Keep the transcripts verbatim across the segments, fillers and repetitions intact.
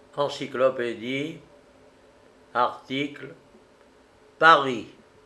Encyclopédie, article, Paris.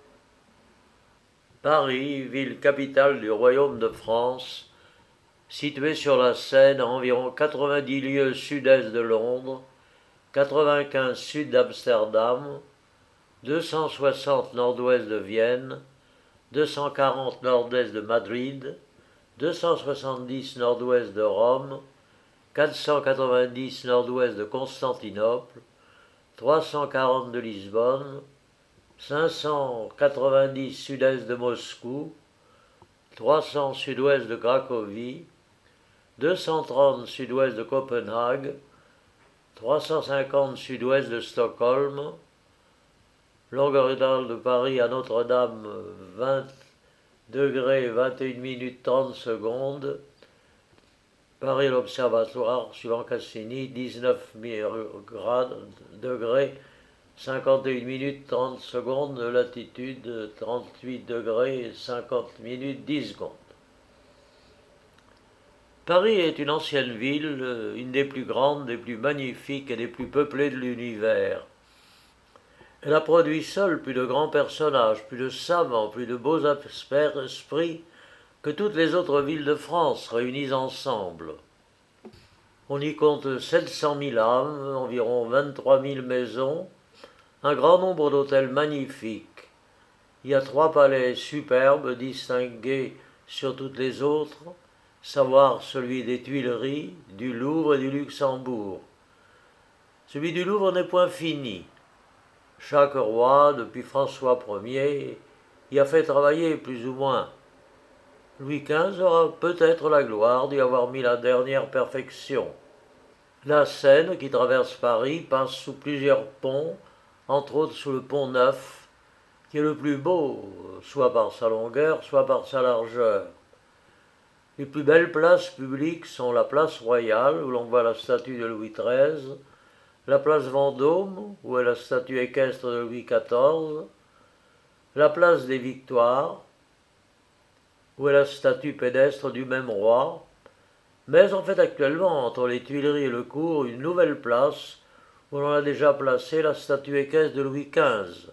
Paris, ville capitale du royaume de France, située sur la Seine à environ quatre-vingt-dix lieues sud-est de Londres, quatre-vingt-quinze sud d'Amsterdam, deux cent soixante nord-ouest de Vienne, deux cent quarante nord-est de Madrid, deux cent soixante-dix nord-ouest de Rome, quatre cent quatre-vingt-dix nord-ouest de Constantinople, trois cent quarante de Lisbonne, cinq cent quatre-vingt-dix sud-est de Moscou, trois cents sud-ouest de Cracovie, deux cent trente sud-ouest de Copenhague, trois cent cinquante sud-ouest de Stockholm, longueur idéale de Paris à Notre-Dame vingt degrés vingt et une minutes trente secondes, Paris l'Observatoire suivant Cassini dix-neuf degrés cinquante et une minutes trente secondes de latitude, trente-huit degrés cinquante minutes dix secondes. Paris est une ancienne ville, une des plus grandes, des plus magnifiques et des plus peuplées de l'univers. Elle a produit seule plus de grands personnages, plus de savants, plus de beaux esprits que toutes les autres villes de France réunies ensemble. On y compte sept cent mille âmes, environ vingt-trois mille maisons, un grand nombre d'hôtels magnifiques. Il y a trois palais superbes, distingués sur toutes les autres, savoir celui des Tuileries, du Louvre et du Luxembourg. Celui du Louvre n'est point fini. Chaque roi, depuis François Ier, y a fait travailler plus ou moins. Louis quinze aura peut-être la gloire d'y avoir mis la dernière perfection. La Seine, qui traverse Paris, passe sous plusieurs ponts, entre autres sous le pont Neuf, qui est le plus beau, soit par sa longueur, soit par sa largeur. Les plus belles places publiques sont la place Royale, où l'on voit la statue de Louis treize, la place Vendôme, où est la statue équestre de Louis quatorze, la place des Victoires, où est la statue pédestre du même roi, mais on fait actuellement, entre les Tuileries et le Cours, une nouvelle place, où l'on a déjà placé la statue équestre de Louis quinze.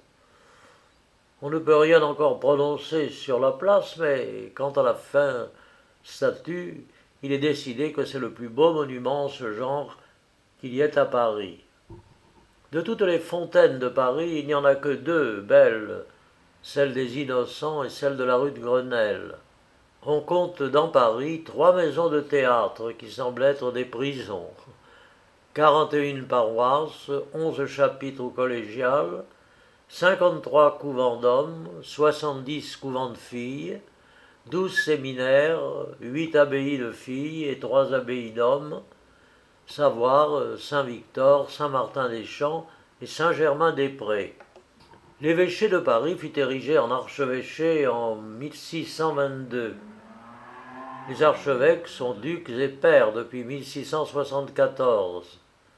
On ne peut rien encore prononcer sur la place, mais quant à la fin statue, il est décidé que c'est le plus beau monument en ce genre qu'il y ait à Paris. De toutes les fontaines de Paris, il n'y en a que deux belles, celle des Innocents et celle de la rue de Grenelle. On compte dans Paris trois maisons de théâtre qui semblent être des prisons, quarante et une paroisses, onze chapitres ou collégiales, cinquante-trois couvents d'hommes, soixante-dix couvents de filles, douze séminaires, huit abbayes de filles et trois abbayes d'hommes, savoir Saint-Victor, Saint-Martin-des-Champs et Saint-Germain-des-Prés. L'évêché de Paris fut érigé en archevêché en mille six cent vingt-deux. Les archevêques sont ducs et pairs depuis mille six cent soixante-quatorze.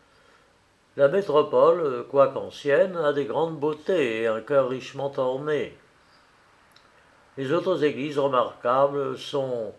La métropole, quoique ancienne, a des grandes beautés et un chœur richement orné. Les autres églises remarquables sont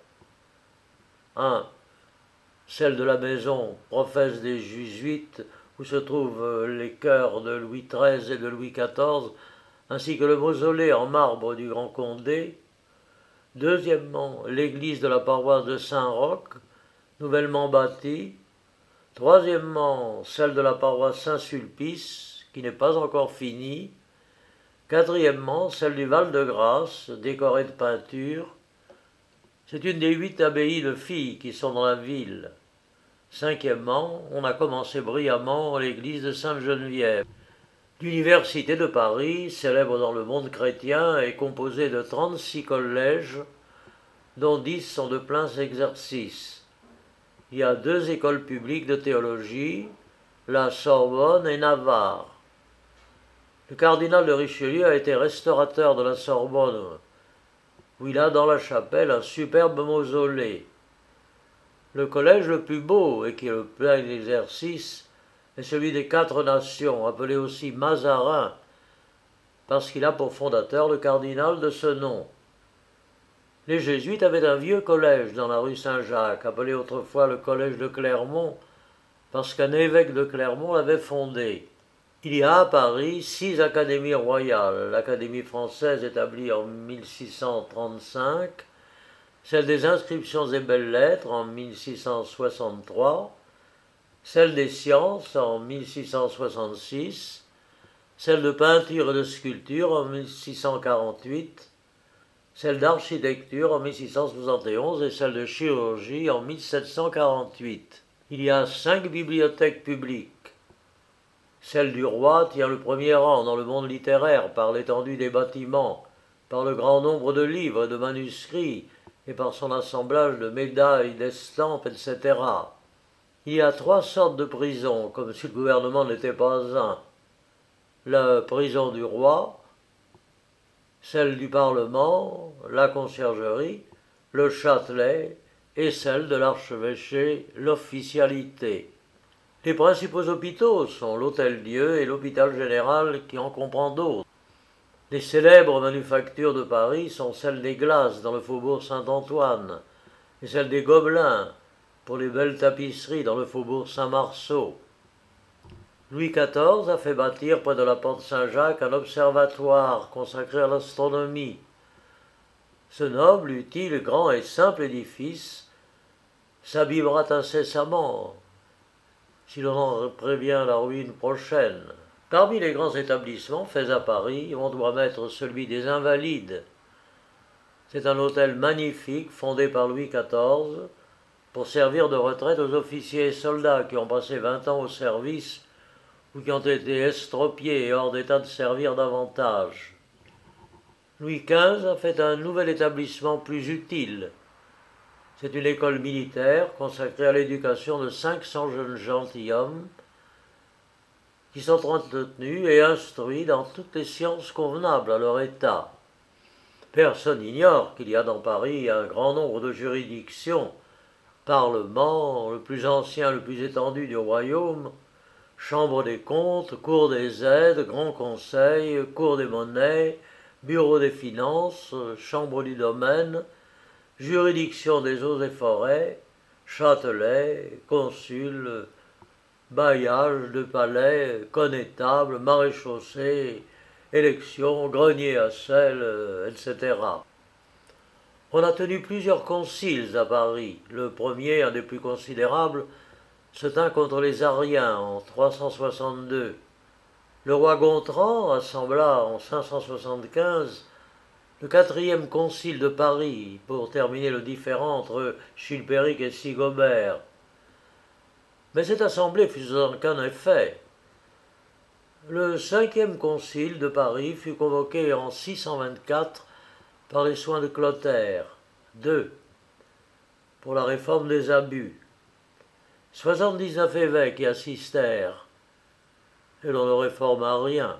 un. Celle de la maison professe des Jésuites, où se trouvent les chœurs de Louis treize et de Louis quatorze, ainsi que le mausolée en marbre du Grand Condé. Deuxièmement, l'église de la paroisse de Saint-Roch, nouvellement bâtie. Troisièmement, celle de la paroisse Saint-Sulpice, qui n'est pas encore finie. Quatrièmement, celle du Val-de-Grâce, décorée de peintures. C'est une des huit abbayes de filles qui sont dans la ville. Cinquièmement, on a commencé brillamment l'église de Sainte-Geneviève. L'université de Paris, célèbre dans le monde chrétien, est composée de trente-six collèges, dont dix sont de pleins exercices. Il y a deux écoles publiques de théologie, la Sorbonne et Navarre. Le cardinal de Richelieu a été restaurateur de la Sorbonne, où il a dans la chapelle un superbe mausolée. Le collège le plus beau et qui est le plein exercice est celui des Quatre Nations, appelé aussi Mazarin, parce qu'il a pour fondateur le cardinal de ce nom. Les jésuites avaient un vieux collège dans la rue Saint-Jacques, appelé autrefois le collège de Clermont, parce qu'un évêque de Clermont l'avait fondée. Il y a à Paris six académies royales, l'Académie française établie en mille six cent trente-cinq, celle des inscriptions et belles-lettres en mille six cent soixante-trois, celle des sciences en mille six cent soixante-six, celle de peinture et de sculpture en mille six cent quarante-huit, celle d'architecture en mille six cent soixante et onze et celle de chirurgie en mille sept cent quarante-huit. Il y a cinq bibliothèques publiques. Celle du roi tient le premier rang dans le monde littéraire par l'étendue des bâtiments, par le grand nombre de livres et de manuscrits, et par son assemblage de médailles, d'estampes, et cetera. Il y a trois sortes de prisons, comme si le gouvernement n'était pas un. La prison du roi, celle du Parlement, la conciergerie, le Châtelet, et celle de l'archevêché, l'officialité. Les principaux hôpitaux sont l'Hôtel-Dieu et l'Hôpital Général qui en comprend d'autres. Les célèbres manufactures de Paris sont celles des glaces dans le faubourg Saint-Antoine et celles des Gobelins pour les belles tapisseries dans le faubourg Saint-Marceau. Louis quatorze a fait bâtir près de la porte Saint-Jacques un observatoire consacré à l'astronomie. Ce noble, utile, grand et simple édifice s'abîmera incessamment si l'on en prévient la ruine prochaine. Parmi les grands établissements faits à Paris, on doit mettre celui des Invalides. C'est un hôtel magnifique fondé par Louis quatorze pour servir de retraite aux officiers et soldats qui ont passé vingt ans au service ou qui ont été estropiés et hors d'état de servir davantage. Louis quinze a fait un nouvel établissement plus utile. C'est une école militaire consacrée à l'éducation de cinq cents jeunes gentilshommes qui sont entretenus et instruits dans toutes les sciences convenables à leur état. Personne n'ignore qu'il y a dans Paris un grand nombre de juridictions, Parlement, le plus ancien, le plus étendu du royaume, Chambre des comptes, Cour des aides, Grand Conseil, Cour des monnaies, Bureau des finances, Chambre du domaine, Juridiction des eaux et forêts, Châtelet, Consul, bailliage de palais, connétable, maréchaussée, élection, grenier à sel, et cetera. On a tenu plusieurs conciles à Paris. Le premier, un des plus considérables, se tint contre les Ariens en trois cent soixante-deux. Le roi Gontran assembla en cinq cent soixante-quinze le quatrième concile de Paris pour terminer le différend entre Chilpéric et Sigobert. Mais cette assemblée fut sans aucun effet. Le cinquième concile de Paris fut convoqué en six cent vingt-quatre par les soins de Clotaire, deux, pour la réforme des abus. soixante-dix-neuf évêques y assistèrent, et l'on ne réforma rien.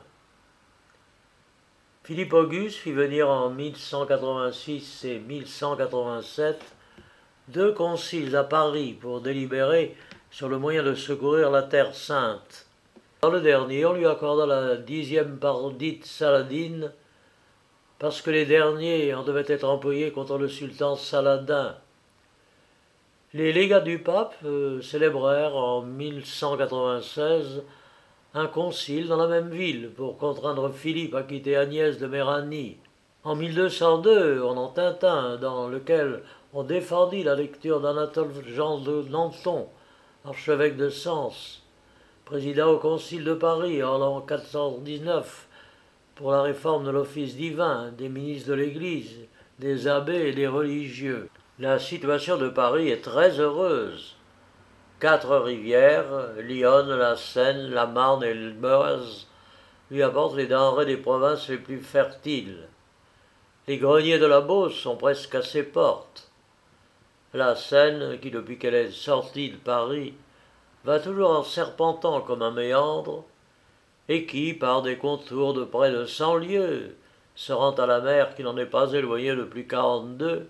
Philippe Auguste fit venir en mille cent quatre-vingt-six et mille cent quatre-vingt-sept deux conciles à Paris pour délibérer sur le moyen de secourir la Terre Sainte. Dans le dernier, on lui accorda la dixième part dite Saladine, parce que les derniers en devaient être employés contre le sultan Saladin. Les légats du pape euh, célébrèrent en mille cent quatre-vingt-seize un concile dans la même ville pour contraindre Philippe à quitter Agnès de Méranie. En mille deux cent deux, on en tint un dans lequel on défendit la lecture d'Anatole Jean de Nanton, archevêque de Sens, président au concile de Paris en l'an quatre cent dix-neuf pour la réforme de l'office divin, des ministres de l'Église, des abbés et des religieux. La situation de Paris est très heureuse. Quatre rivières, l'Yonne, la Seine, la Marne et le Meuse, lui apportent les denrées des provinces les plus fertiles. Les greniers de la Beauce sont presque à ses portes. La Seine, qui depuis qu'elle est sortie de Paris, va toujours en serpentant comme un méandre, et qui, par des contours de près de cent lieues, se rend à la mer qui n'en est pas éloignée de plus quarante-deux,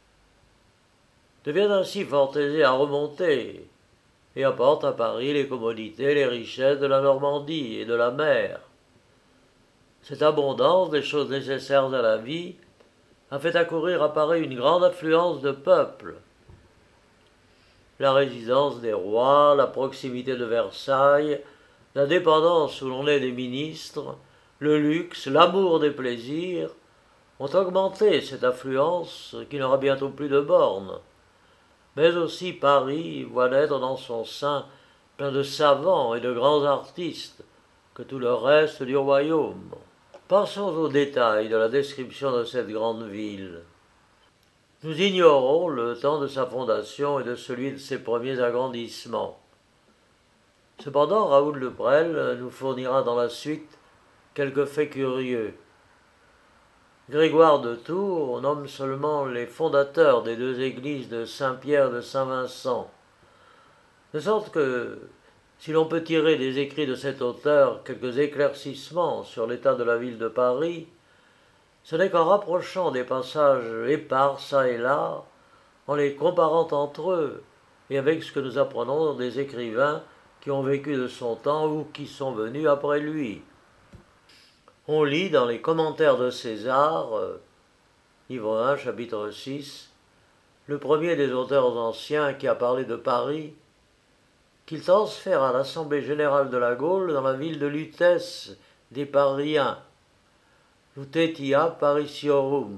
devient ainsi fort aisée à remonter, et apporte à Paris les commodités et les richesses de la Normandie et de la mer. Cette abondance des choses nécessaires à la vie a fait accourir à Paris une grande affluence de peuple. la résidence des rois, la proximité de Versailles, la dépendance où l'on est des ministres, le luxe, l'amour des plaisirs, ont augmenté cette affluence qui n'aura bientôt plus de bornes. Mais aussi Paris voit naître dans son sein plein de savants et de grands artistes que tout le reste du royaume. Passons aux détails de la description de cette grande ville. Nous ignorons le temps de sa fondation et de celui de ses premiers agrandissements. Cependant, Raoul de Presles nous fournira dans la suite quelques faits curieux. Grégoire de Tours nomme seulement les fondateurs des deux églises de Saint-Pierre et de Saint-Vincent, de sorte que, si l'on peut tirer des écrits de cet auteur quelques éclaircissements sur l'état de la ville de Paris, ce n'est qu'en rapprochant des passages épars çà et là, en les comparant entre eux et avec ce que nous apprenons des écrivains qui ont vécu de son temps ou qui sont venus après lui. On lit dans les commentaires de César, euh, livre un, chapitre six, le premier des auteurs anciens qui a parlé de Paris, qu'il transfère à l'Assemblée générale de la Gaule dans la ville de Lutèce des Pariens, Lutetia Parisiorum.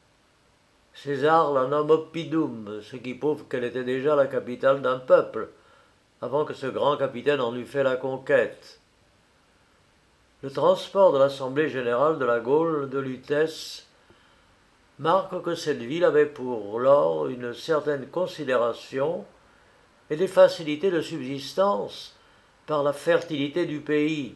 César la nomme Oppidum, ce qui prouve qu'elle était déjà la capitale d'un peuple, avant que ce grand capitaine en eût fait la conquête. Le transport de l'Assemblée générale de la Gaule de Lutèce marque que cette ville avait pour lors une certaine considération et des facilités de subsistance par la fertilité du pays.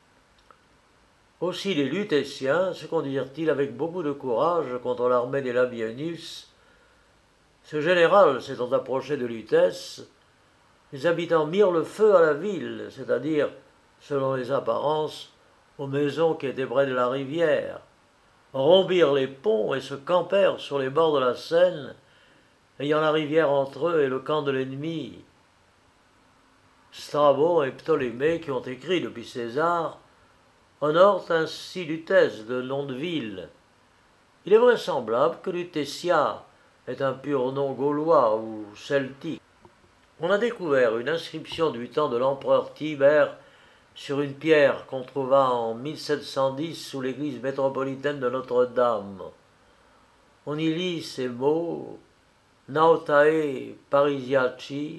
Aussi les Lutétiens se conduirent-ils avec beaucoup de courage contre l'armée des Labienus. Ce général s'étant approché de Lutèce, les habitants mirent le feu à la ville, c'est-à-dire, selon les apparences, aux maisons qui étaient près de la rivière, rompirent les ponts et se campèrent sur les bords de la Seine, ayant la rivière entre eux et le camp de l'ennemi. Strabon et Ptolémée, qui ont écrit depuis César, honorent ainsi Lutèce de nom de ville. Il est vraisemblable que Lutetia est un pur nom gaulois ou celtique. On a découvert une inscription du temps de l'empereur Tibère sur une pierre qu'on trouva en mille sept cent dix sous l'église métropolitaine de Notre-Dame. On y lit ces mots « Nautae Parisiacis »,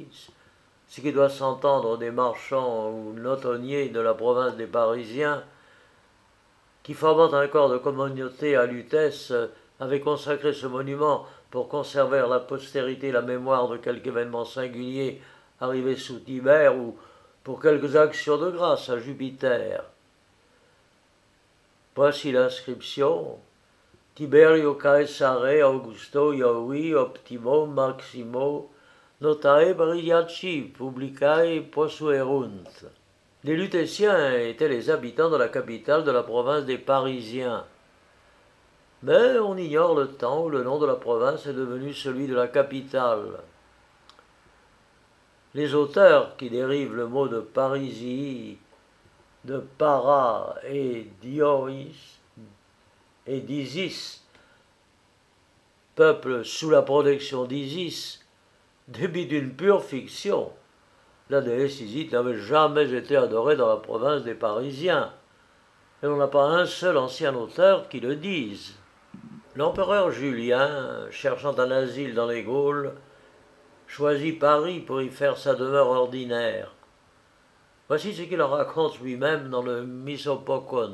ce qui doit s'entendre des marchands ou notonniers de la province des Parisiens, qui, formant un corps de communauté à Lutèce, avaient consacré ce monument pour conserver à la postérité la mémoire de quelque événement singulier arrivé sous Tibère ou pour quelques actions de grâce à Jupiter. Voici l'inscription « Tiberio Caesare Augusto Ioi Optimo Maximo Notae Parisiaci Publicae Posuerunt ». Les Lutétiens étaient les habitants de la capitale de la province des Parisiens. Mais on ignore le temps où le nom de la province est devenu celui de la capitale. Les auteurs qui dérivent le mot de Parisii, de para et diois et d'Isis, peuple sous la protection d'Isis, débitent une pure fiction. La déesse Isis n'avait jamais été adorée dans la province des Parisiens, et l'on n'a pas un seul ancien auteur qui le dise. L'empereur Julien, cherchant un asile dans les Gaules, choisit Paris pour y faire sa demeure ordinaire. Voici ce qu'il en raconte lui-même dans le Misopocon.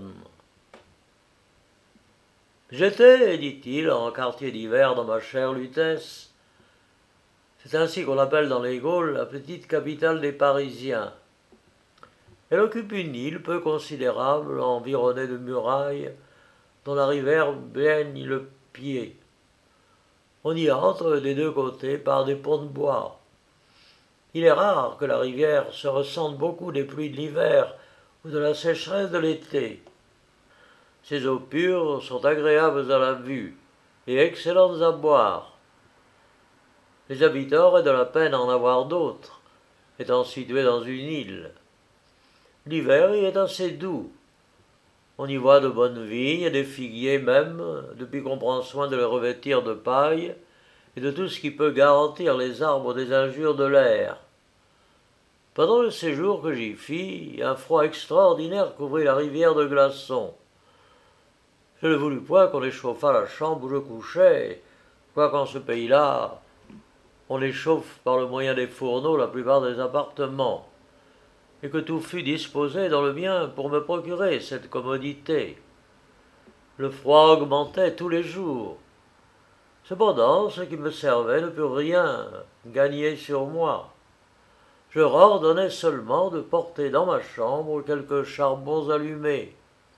« J'étais, dit-il, en quartier d'hiver dans ma chère Lutèce. C'est ainsi qu'on appelle dans les Gaules la petite capitale des Parisiens. Elle occupe une île peu considérable, environnée de murailles, dont la rivière baigne le pied. On y entre des deux côtés par des ponts de bois. Il est rare que la rivière se ressente beaucoup des pluies de l'hiver ou de la sécheresse de l'été. Ces eaux pures sont agréables à la vue et excellentes à boire. Les habitants auraient de la peine à en avoir d'autres, étant situés dans une île. L'hiver y est assez doux. On y voit de bonnes vignes, des figuiers même, depuis qu'on prend soin de les revêtir de paille, et de tout ce qui peut garantir les arbres des injures de l'air. Pendant le séjour que j'y fis, un froid extraordinaire couvrit la rivière de glaçons. Je ne voulus point qu'on échauffât la chambre où je couchais, quoiqu'en ce pays-là, on échauffe par le moyen des fourneaux la plupart des appartements, et que tout fut disposé dans le mien pour me procurer cette commodité. Le froid augmentait tous les jours. Cependant, ce qui me servait ne put rien gagner sur moi. Je ordonnais seulement de porter dans ma chambre quelques charbons allumés.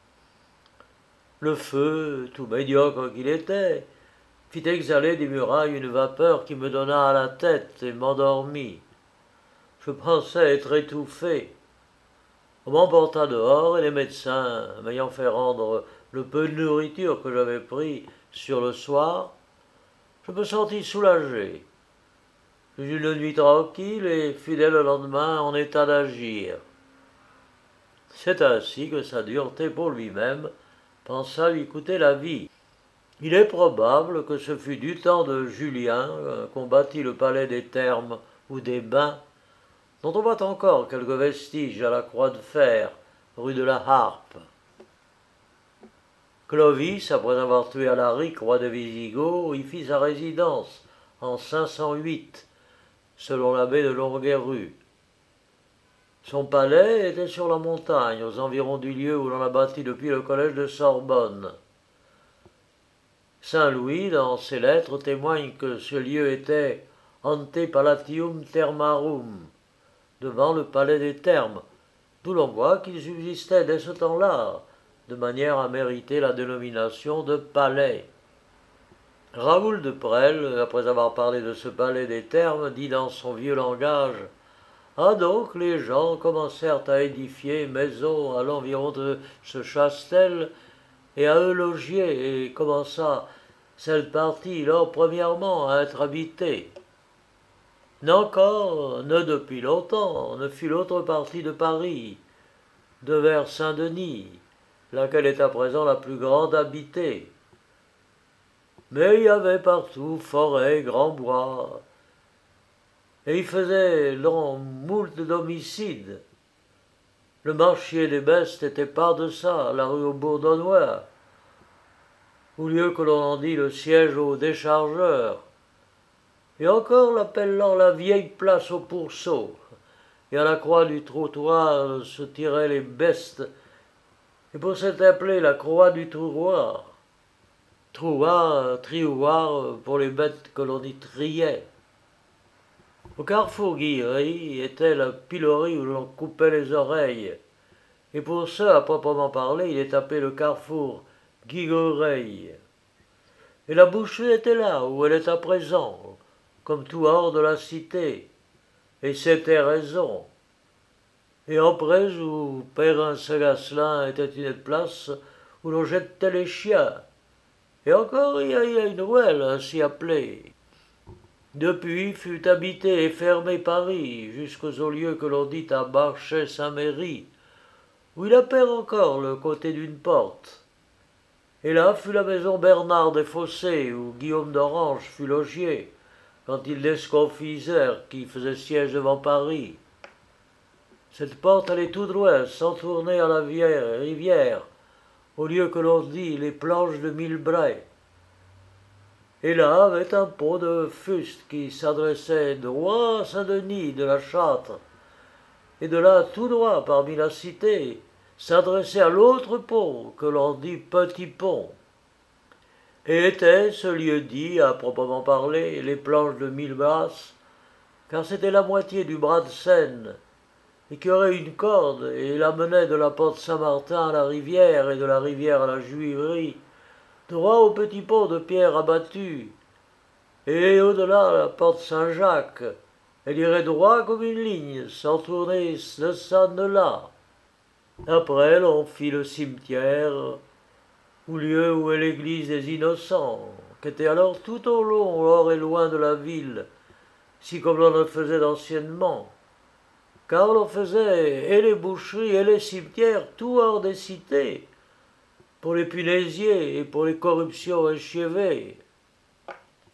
Le feu, tout médiocre qu'il était, fit exhaler des murailles une vapeur qui me donna à la tête et m'endormit. Je pensais être étouffé. On m'emporta dehors et les médecins, m'ayant fait rendre le peu de nourriture que j'avais pris sur le soir, je me sentis soulagé. J'eus une nuit tranquille et fus dès le lendemain en état d'agir. C'est ainsi que sa dureté pour lui-même pensa lui coûter la vie. Il est probable que ce fut du temps de Julien qu'on bâtit le palais des Thermes ou des Bains, dont on voit encore quelques vestiges à la croix de fer, rue de la Harpe. Clovis, après avoir tué Alaric, roi des Visigoths, y fit sa résidence en cinq cent huit, selon l'abbé de Longuerue. Son palais était sur la montagne, aux environs du lieu où l'on a bâti depuis le collège de Sorbonne. Saint Louis, dans ses lettres, témoigne que ce lieu était ante Palatium Thermarum, devant le palais des Thermes, d'où l'on voit qu'il subsistait dès ce temps-là, de manière à mériter la dénomination de palais. Raoul de Presles, après avoir parlé de ce palais des Thermes, dit dans son vieux langage « Ah donc, les gens commencèrent à édifier maisons à l'environ de ce chastel et à eux logier, et commença cette partie, lors premièrement, à être habitée. N'encore, ne depuis longtemps, ne fut l'autre partie de Paris, de vers Saint-Denis, laquelle est à présent la plus grande habitée. Mais il y avait partout forêts, grands bois, et il faisait long moult d'homicides. Le marché des bestes était par-deçà, la rue aux Bourdonnois, au lieu que l'on en dit le siège aux déchargeurs, et encore l'appellant la vieille place aux pourceaux, et à la croix du trottoir se tiraient les bestes, et pour s'être appelé la croix du trouoir, trouoir, trioir pour les bêtes que l'on y triait. Au carrefour Guillery était la pilori où l'on coupait les oreilles, et pour ce, à proprement parler, il est appelé le carrefour Guiguereille. Et la boucherie était là où elle est à présent, comme tout hors de la cité, et c'était raison. Et en près où Perrin-Sagasselin était une place où l'on jetait les chiens, et encore il y a, il y a une ruelle ainsi appelée. Depuis fut habité et fermé Paris, jusqu'aux lieux que l'on dit à Marchais-Saint-Méry, où il appert encore le côté d'une porte. Et là fut la maison Bernard des Fossés, où Guillaume d'Orange fut logier, quand il desconfisèrent qui faisait siège devant Paris. Cette porte allait tout droit, sans tourner à la rivière, au lieu que l'on dit les planches de Milbray. Et là avait un pont de fuste qui s'adressait droit à Saint-Denis de la Châtre, et de là tout droit parmi la cité, s'adressait à l'autre pont que l'on dit Petit Pont. Et était ce lieu dit, à proprement parler, les planches de Milbras, car c'était la moitié du bras de Seine, et qui aurait une corde, et la menait de la porte Saint-Martin à la rivière, et de la rivière à la Juiverie, droit au petit pont de pierre abattu, et au-delà la porte Saint-Jacques, elle irait droit comme une ligne, sans tourner de ça de là. Après, l'on fit le cimetière, au lieu où est l'église des Innocents, qui était alors tout au long, hors et loin de la ville, si comme l'on le faisait anciennement, car l'on faisait et les boucheries et les cimetières tout hors des cités, pour les punaisiers et pour les corruptions échevées.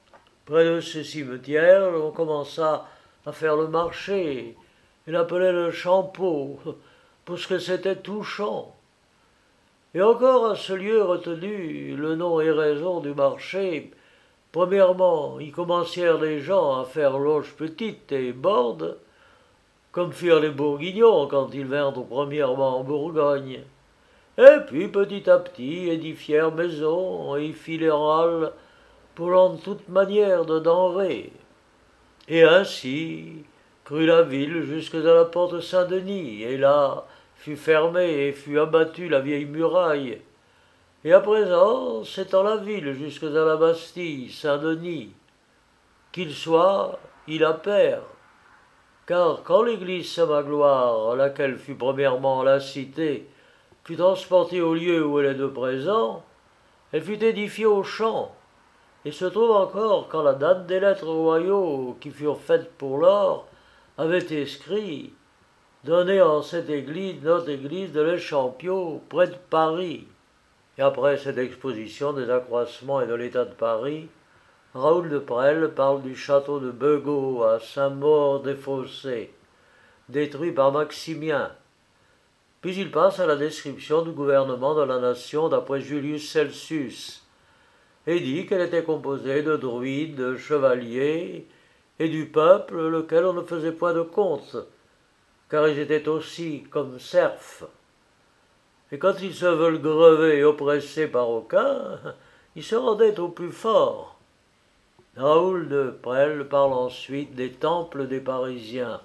Près de ce cimetière, on commença à faire le marché. Il l'appelait le Champeau, parce que c'était touchant. Et encore à ce lieu retenu, le nom et raison du marché. Premièrement, y commencèrent les gens à faire loge petite et borde, comme firent les Bourguignons quand ils vinrent premièrement en Bourgogne. Et puis, petit à petit, édifièrent maisons et y filèrent halles pour vendre toute manière de denrées. Et ainsi crut la ville jusque à la porte Saint-Denis, et là fut fermée et fut abattue la vieille muraille. Et à présent, s'étend la ville jusque à la Bastille, Saint-Denis. Qu'il soit, il a perd. Car quand l'église Saint-Magloire, à laquelle fut premièrement la cité, fut transportée au lieu où elle est de présent, elle fut édifiée au champ, et se trouve encore quand la date des lettres royaux qui furent faites pour l'or avait écrit « Donnez en cette église notre église de l'Échampio, près de Paris ». Et après cette exposition des accroissements et de l'état de Paris, Raoul de Presles parle du château de Begot à Saint-Maur-des-Fossés, détruit par Maximien. Puis il passe à la description du gouvernement de la nation d'après Julius Celsus, et dit qu'elle était composée de druides, de chevaliers, et du peuple, lequel on ne faisait point de compte, car ils étaient aussi comme serfs. Et quand ils se veulent grever et oppressés par aucun, ils se rendaient au plus fort. Raoul de Presles parle ensuite des temples des Parisiens.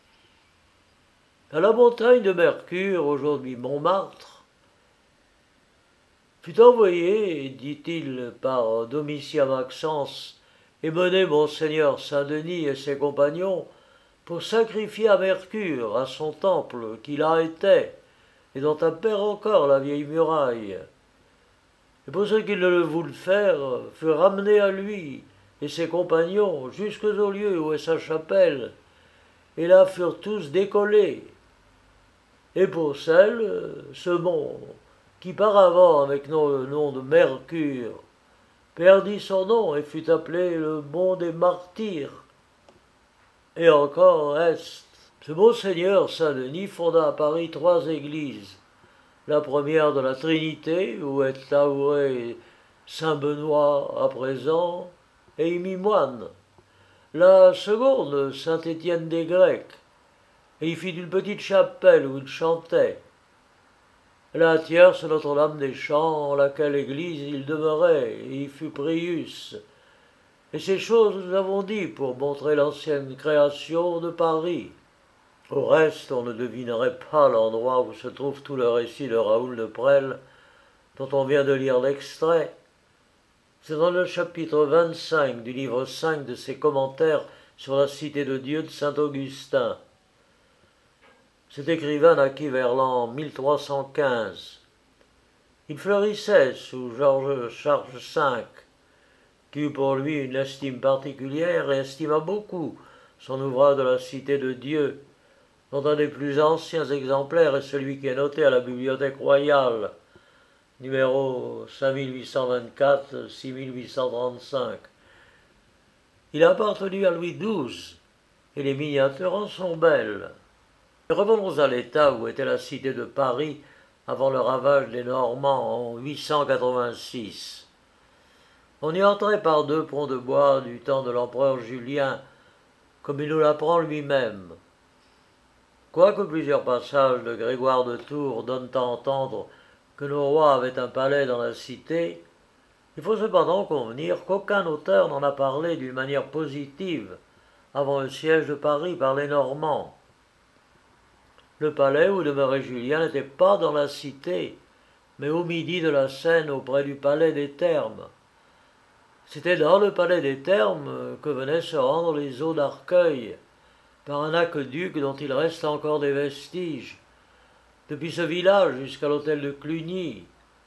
À la montagne de Mercure, aujourd'hui Montmartre, fut envoyé, dit-il, par Domitien Maxence, et mené monseigneur Saint-Denis et ses compagnons pour sacrifier à Mercure, à son temple, qui là était, et dont appert encore la vieille muraille. Et pour ceux qui ne le voulent faire, furent ramenés à lui et ses compagnons jusqu'au lieu où est sa chapelle, et là furent tous décollés. Et pour celle, ce mont, qui par avant, avec le nom de Mercure, perdit son nom et fut appelé le mont des martyrs. Et encore est, ce monseigneur Saint-Denis fonda à Paris trois églises. La première de la Trinité, où est taouré Saint-Benoît à présent, et y mit moine. La seconde, Saint-Étienne des Grecs, et y fit une petite chapelle où il chantait. La tierce, Notre-Dame des Champs, en laquelle église il demeurait, et y fut prius. Et ces choses nous avons dit pour montrer l'ancienne création de Paris. Au reste, on ne devinerait pas l'endroit où se trouve tout le récit de Raoul de Presles, dont on vient de lire l'extrait. C'est dans le chapitre vingt-cinq du livre cinq de ses commentaires sur la cité de Dieu de saint Augustin. Cet écrivain naquit vers l'an mille trois cent quinze. Il fleurissait sous Georges Charles cinq, qui eut pour lui une estime particulière et estima beaucoup son ouvrage de la cité de Dieu, dont un des plus anciens exemplaires est celui qui est noté à la Bibliothèque royale, numéro cinq mille huit cent vingt-quatre à six mille huit cent trente-cinq. Il a appartenu à Louis douze, et les miniatures en sont belles. Revenons à l'état où était la cité de Paris avant le ravage des Normands en huit cent quatre-vingt-six. On y entrait par deux ponts de bois du temps de l'empereur Julien, comme il nous l'apprend lui-même. Quoique plusieurs passages de Grégoire de Tours donnent à entendre que nos rois avaient un palais dans la cité, il faut cependant convenir qu'aucun auteur n'en a parlé d'une manière positive avant le siège de Paris par les Normands. Le palais où demeurait Julien n'était pas dans la cité, mais au midi de la Seine auprès du palais des Thermes. C'était dans le palais des Thermes que venaient se rendre les eaux d'Arcueil, par un aqueduc dont il reste encore des vestiges, depuis ce village jusqu'à l'hôtel de Cluny,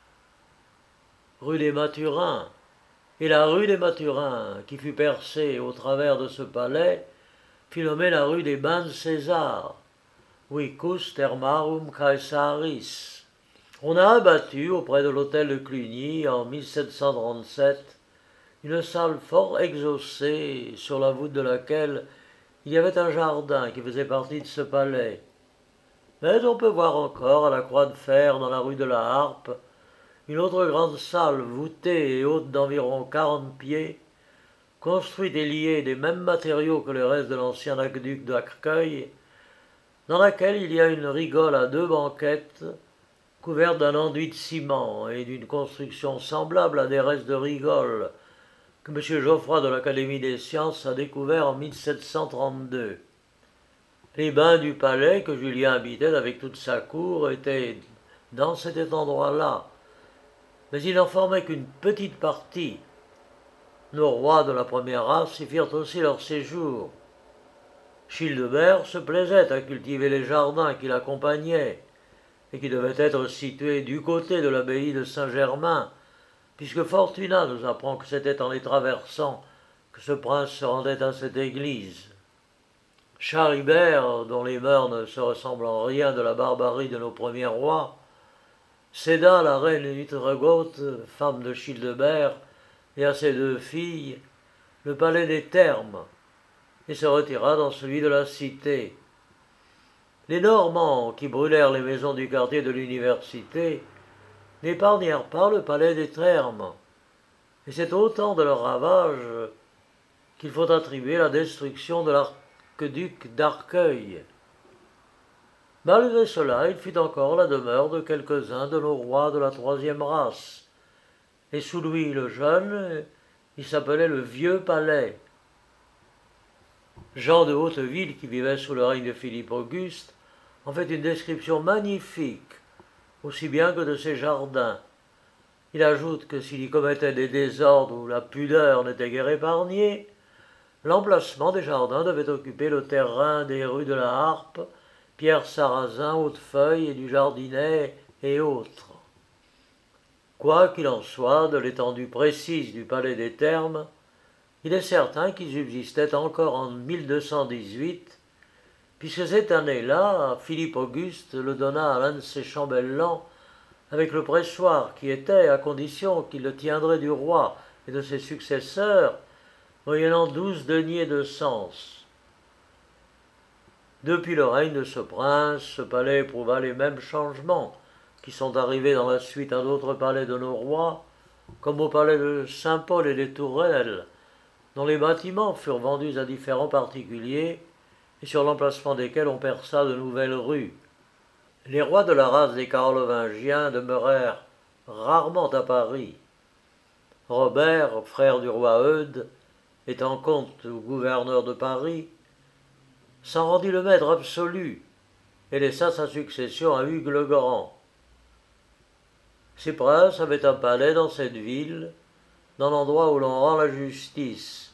rue des Mathurins, et la rue des Mathurins, qui fut percée au travers de ce palais, fut nommée la rue des Bains de César, Vicus Thermarum Caesaris. On a abattu auprès de l'hôtel de Cluny en mille sept cent trente-sept une salle fort exhaussée, sur la voûte de laquelle il y avait un jardin qui faisait partie de ce palais. Mais on peut voir encore, à la croix de fer dans la rue de la Harpe, une autre grande salle voûtée et haute d'environ quarante pieds, construite et liée des mêmes matériaux que le reste de l'ancien aqueduc d'Arcueil, dans laquelle il y a une rigole à deux banquettes, couverte d'un enduit de ciment et d'une construction semblable à des restes de rigole que M. Geoffroy de l'Académie des sciences a découvert en mille sept cent trente-deux. Les bains du palais que Julien habitait avec toute sa cour étaient dans cet endroit-là, mais il n'en formait qu'une petite partie. Nos rois de la première race y firent aussi leur séjour. Childebert se plaisait à cultiver les jardins qui l'accompagnaient et qui devaient être situés du côté de l'abbaye de Saint-Germain, puisque Fortunat nous apprend que c'était en les traversant que ce prince se rendait à cette église. Charibert, dont les mœurs ne se ressemblent en rien de la barbarie de nos premiers rois, céda à la reine Utregote, femme de Childebert, et à ses deux filles, le palais des Thermes, et se retira dans celui de la Cité. Les Normands, qui brûlèrent les maisons du quartier de l'université, n'épargnèrent pas le palais des Thermes, et c'est autant de leurs ravages qu'il faut attribuer la destruction de l'archiduc d'Arcueil. Malgré cela, il fut encore la demeure de quelques-uns de nos rois de la troisième race, et sous Louis le Jeune, il s'appelait le Vieux Palais. Jean de Hauteville, qui vivait sous le règne de Philippe Auguste, en fait une description magnifique, aussi bien que de ses jardins. Il ajoute que s'il y commettait des désordres où la pudeur n'était guère épargnée, l'emplacement des jardins devait occuper le terrain des rues de la Harpe, Pierre Sarrazin, Hautefeuille et du Jardinet et autres. Quoi qu'il en soit, de l'étendue précise du palais des Thermes, il est certain qu'ils subsistaient encore en mille deux cent dix-huit, puisque cette année-là, Philippe Auguste le donna à l'un de ses chambellans avec le pressoir qui était, à condition qu'il le tiendrait du roi et de ses successeurs, moyennant douze deniers de sens. Depuis le règne de ce prince, ce palais éprouva les mêmes changements qui sont arrivés dans la suite à d'autres palais de nos rois, comme au palais de Saint-Paul et des Tourelles, dont les bâtiments furent vendus à différents particuliers et sur l'emplacement desquels on perça de nouvelles rues. Les rois de la race des Carolingiens demeurèrent rarement à Paris. Robert, frère du roi Eudes, étant comte ou gouverneur de Paris, s'en rendit le maître absolu et laissa sa succession à Hugues le Grand. Ces princes avaient un palais dans cette ville, dans l'endroit où l'on rend la justice.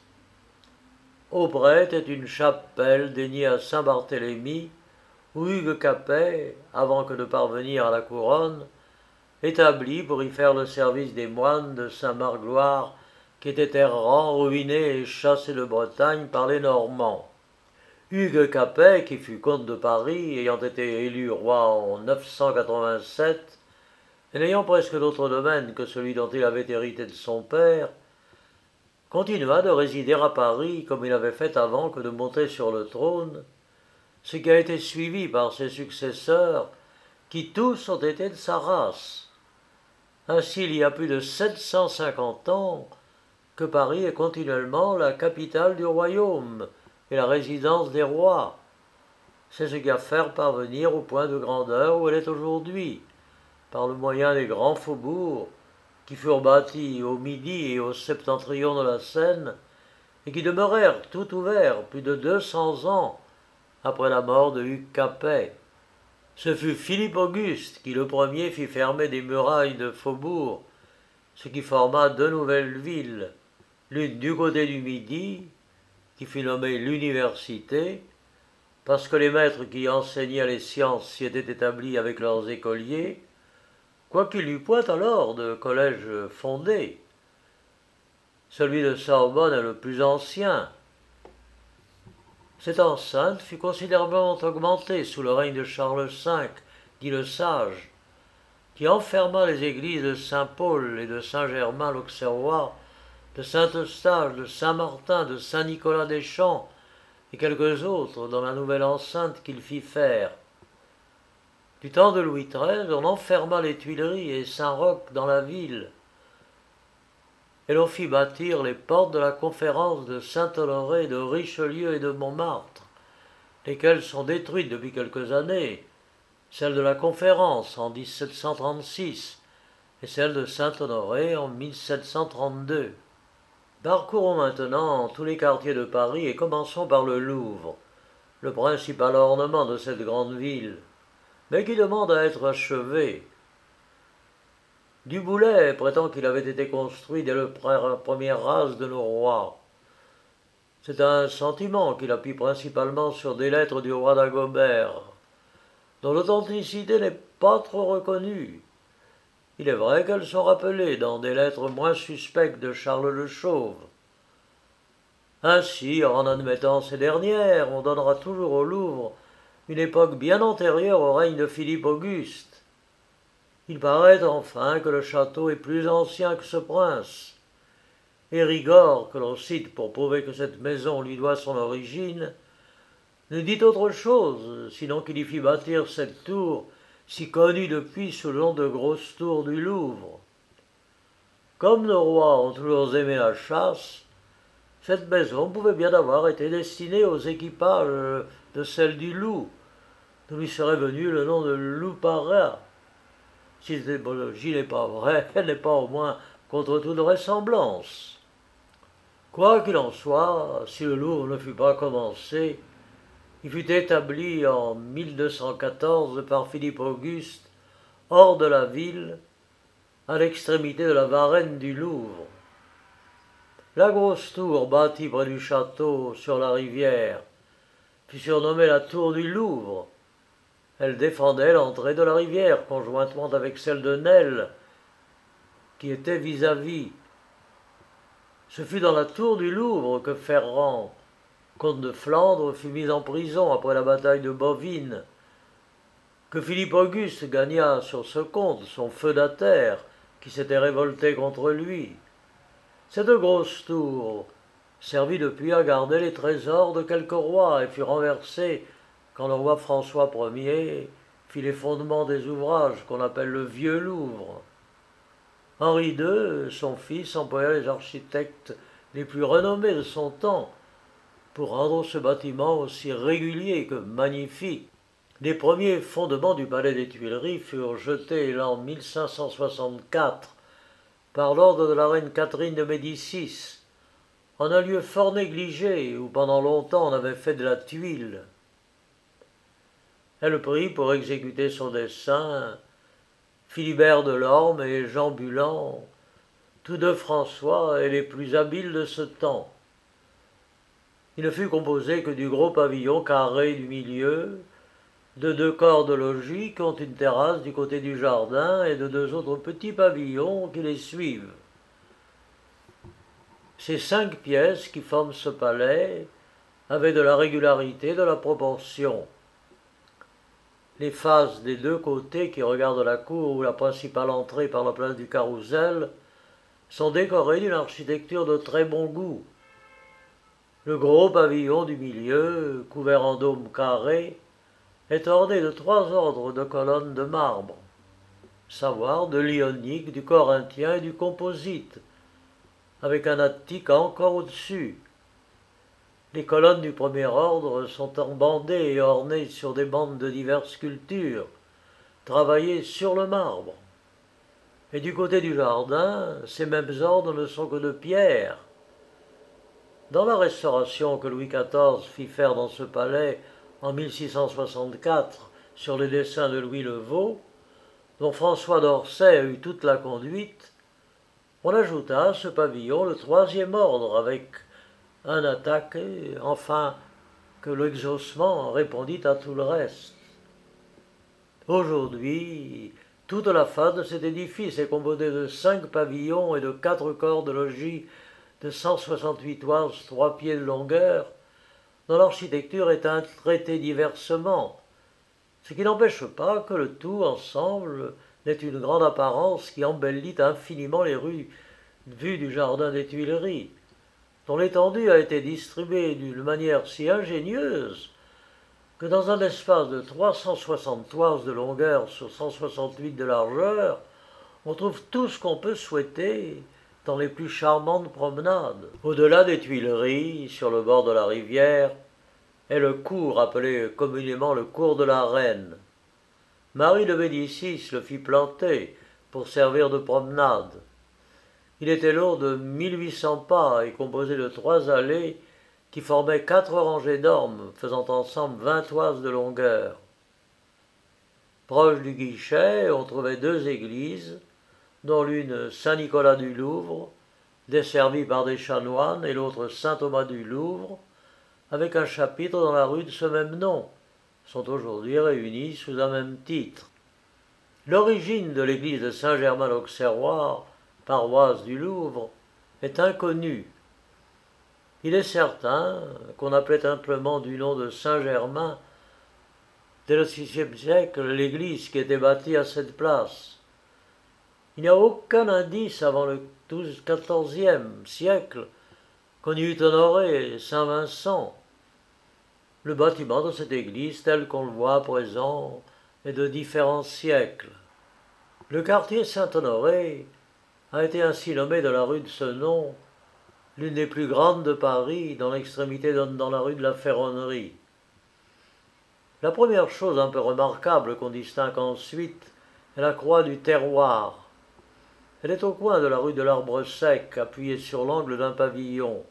Auprès était une chapelle dédiée à Saint-Barthélemy, où Hugues Capet, avant que de parvenir à la couronne, établit pour y faire le service des moines de Saint-Margloire qui étaient errants, ruinés et chassés de Bretagne par les Normands. Hugues Capet, qui fut comte de Paris, ayant été élu roi en neuf cent quatre-vingt-sept, et n'ayant presque d'autre domaine que celui dont il avait hérité de son père, continua de résider à Paris comme il avait fait avant que de monter sur le trône, ce qui a été suivi par ses successeurs, qui tous ont été de sa race. Ainsi, il y a plus de sept cent cinquante ans que Paris est continuellement la capitale du royaume et la résidence des rois. C'est ce qui a fait parvenir au point de grandeur où elle est aujourd'hui, par le moyen des grands faubourgs qui furent bâtis au midi et au septentrion de la Seine et qui demeurèrent tout ouverts plus de deux cents ans après la mort de Hugues Capet. Ce fut Philippe Auguste qui le premier fit fermer des murailles de faubourg, ce qui forma deux nouvelles villes, l'une du côté du Midi, qui fut nommée l'université, parce que les maîtres qui enseignaient les sciences s'y étaient établis avec leurs écoliers, quoiqu'il n'y eût point alors de collège fondé. Celui de Sorbonne est le plus ancien. Cette enceinte fut considérablement augmentée sous le règne de Charles cinq, dit le Sage, qui enferma les églises de Saint-Paul et de Saint-Germain-l'Auxerrois de Saint-Eustache, de Saint-Martin, de Saint-Nicolas-des-Champs et quelques autres dans la nouvelle enceinte qu'il fit faire. Du temps de Louis treize, on enferma les Tuileries et Saint-Roch dans la ville, et l'on fit bâtir les portes de la conférence de Saint-Honoré, de Richelieu et de Montmartre, lesquelles sont détruites depuis quelques années, celle de la conférence en dix-sept cent trente-six et celle de Saint-Honoré en mille sept cent trente-deux. Parcourons maintenant tous les quartiers de Paris et commençons par le Louvre, le principal ornement de cette grande ville, mais qui demande à être achevé. Du Boulay prétend qu'il avait été construit dès le premier race de nos rois. C'est un sentiment qu'il appuie principalement sur des lettres du roi d'Agobert, dont l'authenticité n'est pas trop reconnue. Il est vrai qu'elles sont rappelées dans des lettres moins suspectes de Charles le Chauve. Ainsi, en admettant ces dernières, on donnera toujours au Louvre une époque bien antérieure au règne de Philippe Auguste. Il paraît enfin que le château est plus ancien que ce prince. Et Rigord, que l'on cite pour prouver que cette maison lui doit son origine, ne dit autre chose, sinon qu'il y fit bâtir cette tour, si connue depuis sous le nom de grosse tour du Louvre. Comme nos rois ont toujours aimé la chasse, cette maison pouvait bien avoir été destinée aux équipages de celle du loup, d'où lui serait venu le nom de loup-parra. Si cette étymologie n'est pas vraie, elle n'est pas au moins contre toute vraisemblance. Quoi qu'il en soit, si le Louvre ne fut pas commencé, il fut établi en mille deux cent quatorze par Philippe Auguste, hors de la ville, à l'extrémité de la Varenne du Louvre. La grosse tour bâtie près du château sur la rivière fut surnommée la tour du Louvre. Elle défendait l'entrée de la rivière, conjointement avec celle de Nesle, qui était vis-à-vis. Ce fut dans la tour du Louvre que Ferrand, comte de Flandre, fut mis en prison après la bataille de Bouvines, que Philippe Auguste gagna sur ce compte son feudataire qui s'était révolté contre lui. Cette grosse tour servit depuis à garder les trésors de quelques rois et fut renversée quand le roi François Ier fit les fondements des ouvrages qu'on appelle le Vieux Louvre. Henri deux, son fils, employa les architectes les plus renommés de son temps pour rendre ce bâtiment aussi régulier que magnifique. Les premiers fondements du palais des Tuileries furent jetés l'an mille cinq cent soixante-quatre par l'ordre de la reine Catherine de Médicis, en un lieu fort négligé où pendant longtemps on avait fait de la tuile. Elle prit pour exécuter son dessein Philibert Delorme et Jean Bulan, tous deux François et les plus habiles de ce temps. Il ne fut composé que du gros pavillon carré du milieu, de deux corps de logis qui ont une terrasse du côté du jardin et de deux autres petits pavillons qui les suivent. Ces cinq pièces qui forment ce palais avaient de la régularité, de la proportion. Les faces des deux côtés qui regardent la cour ou la principale entrée par la place du Carrousel sont décorées d'une architecture de très bon goût. Le gros pavillon du milieu, couvert en dôme carré, est orné de trois ordres de colonnes de marbre, savoir de l'ionique, du corinthien et du composite, avec un attique encore au-dessus. Les colonnes du premier ordre sont embandées et ornées sur des bandes de diverses sculptures, travaillées sur le marbre. Et du côté du jardin, ces mêmes ordres ne sont que de pierre. Dans la restauration que Louis quatorze fit faire dans ce palais en mille six cent soixante-quatre sur les dessins de Louis le Vau, dont François d'Orsay a eu toute la conduite, on ajouta à ce pavillon le troisième ordre avec un attaque, enfin que l'exhaussement répondit à tout le reste. Aujourd'hui, toute la face de cet édifice est composée de cinq pavillons et de quatre corps de logis de cent soixante-huit toises, trois pieds de longueur, dont l'architecture est traitée diversement, ce qui n'empêche pas que le tout ensemble n'ait une grande apparence qui embellit infiniment les rues vue du jardin des Tuileries, dont l'étendue a été distribuée d'une manière si ingénieuse que dans un espace de trois cent soixante toises de longueur sur cent soixante-huit de largeur, on trouve tout ce qu'on peut souhaiter dans les plus charmantes promenades. Au-delà des Tuileries, sur le bord de la rivière, est le cours appelé communément le cours de la Reine. Marie de Médicis le fit planter pour servir de promenade. Il était lourd de mille huit cents pas et composé de trois allées qui formaient quatre rangées d'ormes, faisant ensemble vingt toises de longueur. Proche du guichet, on trouvait deux églises, dont l'une Saint-Nicolas du Louvre, desservie par des chanoines, et l'autre Saint-Thomas du Louvre, avec un chapitre dans la rue de ce même nom, sont aujourd'hui réunis sous un même titre. L'origine de l'église de Saint-Germain-l'Auxerrois, paroisse du Louvre, est inconnue. Il est certain qu'on appelait simplement du nom de Saint-Germain, dès le sixième siècle, l'église qui était bâtie à cette place. Il n'y a aucun indice avant le quatorzième siècle qu'on y eût honoré Saint-Vincent. Le bâtiment de cette église, tel qu'on le voit à présent, est de différents siècles. Le quartier Saint-Honoré a été ainsi nommé de la rue de ce nom, l'une des plus grandes de Paris, dont l'extrémité donne dans la rue de la Ferronnerie. La première chose un peu remarquable qu'on distingue ensuite est la croix du Terroir. Elle est au coin de la rue de l'Arbre Sec, appuyée sur l'angle d'un pavillon.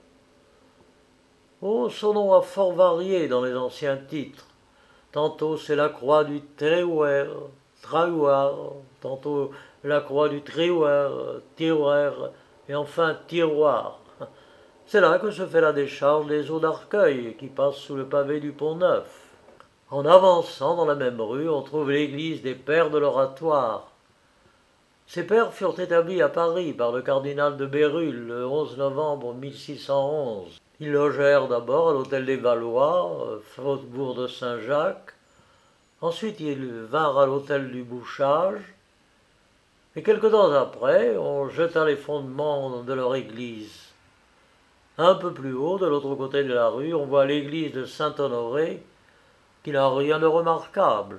Oh, son nom a fort varié dans les anciens titres. Tantôt c'est la croix du Tréouer, Traouar, tantôt la croix du Tréouer, Tirouer, et enfin Tiroir. C'est là que se fait la décharge des eaux d'Arcueil qui passent sous le pavé du Pont-Neuf. En avançant dans la même rue, on trouve l'église des Pères de l'Oratoire. Ces pères furent établis à Paris par le cardinal de Bérulle le onze novembre mille six cent onze. Ils logèrent d'abord à l'hôtel des Valois, faubourg de Saint-Jacques. Ensuite, ils vinrent à l'hôtel du Bouchage. Et quelque temps après, on jeta les fondements de leur église. Un peu plus haut, de l'autre côté de la rue, on voit l'église de Saint-Honoré, qui n'a rien de remarquable.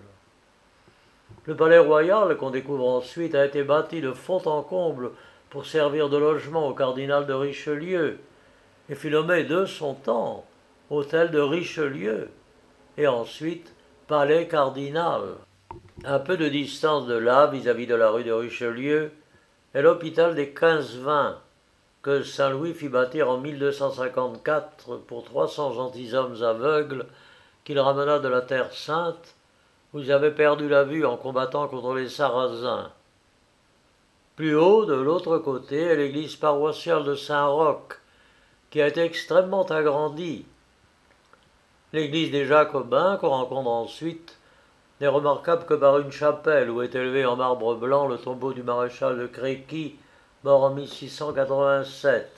Le palais royal, qu'on découvre ensuite, a été bâti de fond en comble pour servir de logement au cardinal de Richelieu, et fut nommé de son temps hôtel de Richelieu, et ensuite palais cardinal. Un peu de distance de là, vis-à-vis de la rue de Richelieu, est l'hôpital des quinze-vingts, que Saint-Louis fit bâtir en mille deux cent cinquante-quatre pour trois cents gentilshommes aveugles qu'il ramena de la Terre Sainte, où ils avaient perdu la vue en combattant contre les Sarrasins. Plus haut, de l'autre côté, est l'église paroissiale de Saint-Roch, qui a été extrêmement agrandie. L'église des Jacobins, qu'on rencontre ensuite, n'est remarquable que par une chapelle où est élevé en marbre blanc le tombeau du maréchal de Créqui, mort en mille six cent quatre-vingt-sept.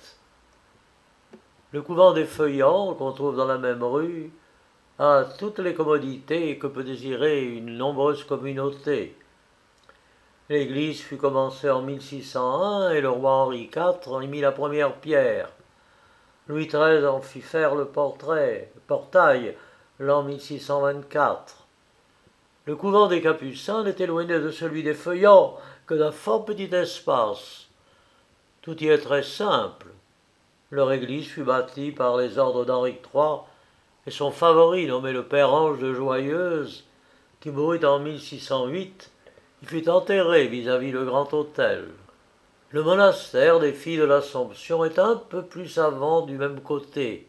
Le couvent des Feuillants, qu'on trouve dans la même rue, a toutes les commodités que peut désirer une nombreuse communauté. L'église fut commencée en mille six cent un et le roi Henri quatre en y mit la première pierre. Louis treize en fit faire le portrait, le portail, l'an mille six cent vingt-quatre. Le couvent des Capucins n'était éloigné de celui des Feuillants que d'un fort petit espace. Tout y est très simple. Leur église fut bâtie par les ordres d'Henri trois, et son favori, nommé le Père Ange de Joyeuse, qui mourut en mille six cent huit, y fut enterré vis-à-vis le grand autel. Le monastère des Filles de l'Assomption est un peu plus avant du même côté.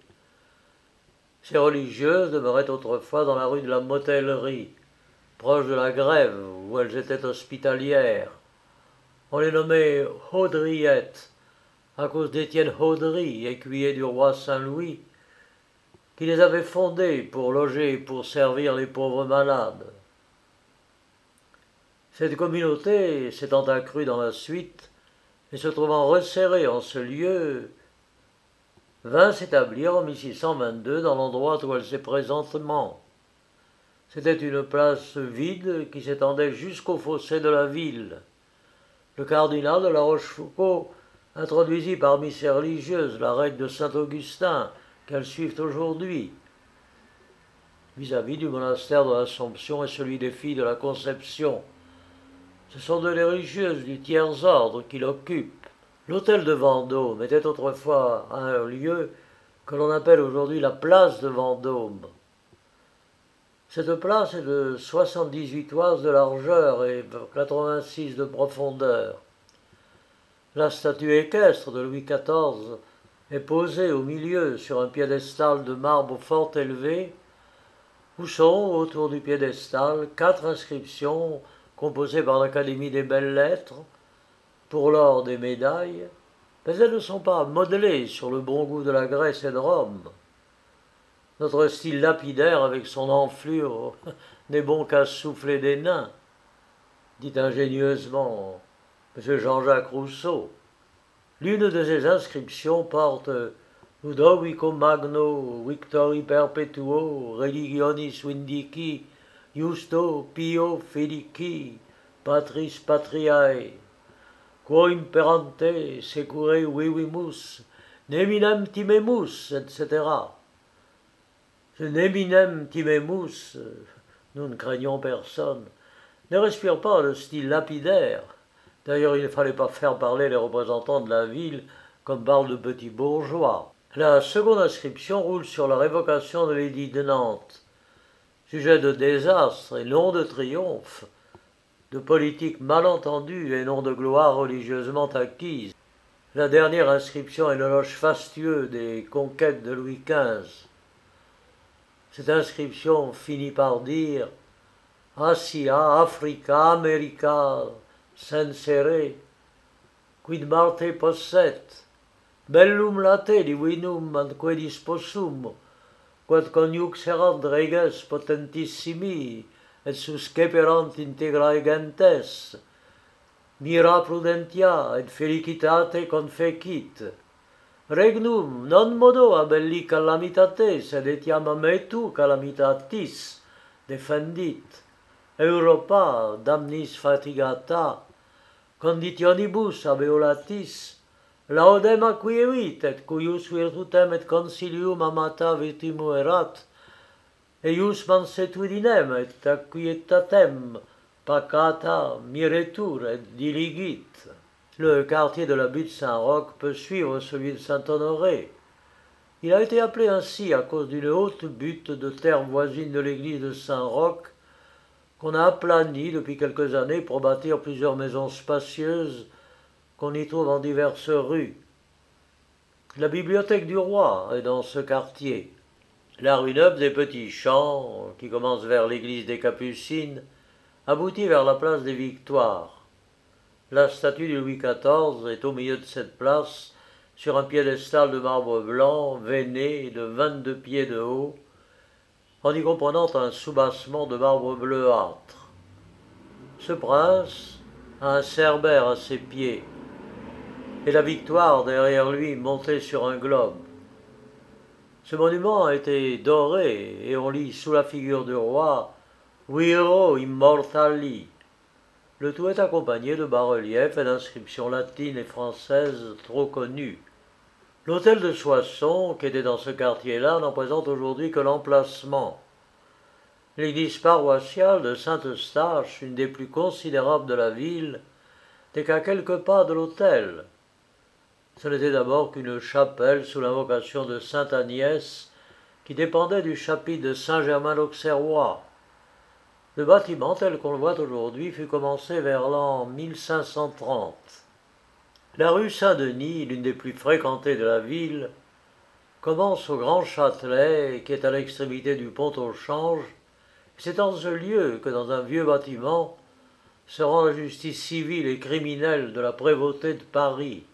Ces religieuses demeuraient autrefois dans la rue de la Motellerie, proche de la Grève, où elles étaient hospitalières. On les nommait Haudriettes, à cause d'Étienne Haudry, écuyer du roi Saint-Louis, qui les avait fondées pour loger et pour servir les pauvres malades. Cette communauté, s'étant accrue dans la suite, et se trouvant resserrée en ce lieu, vint s'établir en mille six cent vingt-deux dans l'endroit où elle s'est présentement. C'était une place vide qui s'étendait jusqu'au fossé de la ville. Le cardinal de la Rochefoucauld introduisit parmi ces religieuses la règle de saint Augustin qu'elles suivent aujourd'hui, vis-à-vis du monastère de l'Assomption et celui des filles de la Conception. Ce sont de les religieuses du tiers-ordre qui l'occupent. L'hôtel de Vendôme était autrefois un lieu que l'on appelle aujourd'hui la place de Vendôme. Cette place est de soixante-dix-huit toises de largeur et quatre-vingt-six de profondeur. La statue équestre de Louis quatorze est posée au milieu sur un piédestal de marbre fort élevé, où sont, autour du piédestal, quatre inscriptions composées par l'Académie des belles-lettres, pour l'or des médailles, mais elles ne sont pas modelées sur le bon goût de la Grèce et de Rome. Notre style lapidaire, avec son enflure, n'est bon qu'à souffler des nains, dit ingénieusement M. Jean-Jacques Rousseau. L'une de ces inscriptions porte « Ludovico Magno, Victori Perpetuo, Religionis Vindici, Justo Pio Felici, Patris Patriae, quo imperante secure vivimus, neminem timemus, et cetera. Ce neminem timemus, nous ne craignons personne, ne respire pas le style lapidaire. D'ailleurs, il ne fallait pas faire parler les représentants de la ville comme parlent de petits bourgeois. La seconde inscription roule sur la révocation de l'édit de Nantes, sujet de désastre et non de triomphe, de politique mal entendue et non de gloire religieusement acquise. La dernière inscription est l'éloge fastueux des conquêtes de Louis quinze. Cette inscription finit par dire « Asia, Africa, America, sensere, quid Marte posset, bellum late divinum anque dispossum, quod conjuxerant reges potentissimi, et susceperant integrae gentes, mira prudentia et felicitate confecit. Regnum non modo abelli calamitate, sed etiam ametu calamitatis defendit. Europa damnis fatigata, conditionibus abeolatis, laudem acquievit, et cuius virtutem et consilium amata virtumu erat, eius mansuetudinem et acquietatem pacata miretur et diligit. Le quartier de la butte Saint-Roch peut suivre celui de Saint-Honoré. Il a été appelé ainsi à cause d'une haute butte de terre voisine de l'église de Saint-Roch qu'on a aplanie depuis quelques années pour bâtir plusieurs maisons spacieuses qu'on y trouve en diverses rues. La bibliothèque du roi est dans ce quartier. La rue Neuve des Petits Champs, qui commence vers l'église des Capucines, aboutit vers la place des Victoires. La statue de Louis quatorze est au milieu de cette place, sur un piédestal de marbre blanc, veiné de vingt-deux pieds de haut, en y comprenant un soubassement de marbre bleuâtre. Ce prince a un cerbère à ses pieds, et la victoire derrière lui montée sur un globe. Ce monument a été doré, et on lit sous la figure du roi « Viro immortali ». Le tout est accompagné de bas-reliefs et d'inscriptions latines et françaises trop connues. L'hôtel de Soissons, qui était dans ce quartier-là, n'en présente aujourd'hui que l'emplacement. L'église paroissiale de Saint-Eustache, une des plus considérables de la ville, n'est qu'à quelques pas de l'hôtel. Ce n'était d'abord qu'une chapelle sous l'invocation de Sainte Agnès, qui dépendait du chapitre de Saint-Germain-l'Auxerrois. Le bâtiment tel qu'on le voit aujourd'hui fut commencé vers l'an mille cinq cent trente. La rue Saint-Denis, l'une des plus fréquentées de la ville, commence au Grand Châtelet, qui est à l'extrémité du pont au Change. C'est dans ce lieu que, dans un vieux bâtiment, se rend la justice civile et criminelle de la prévôté de Paris.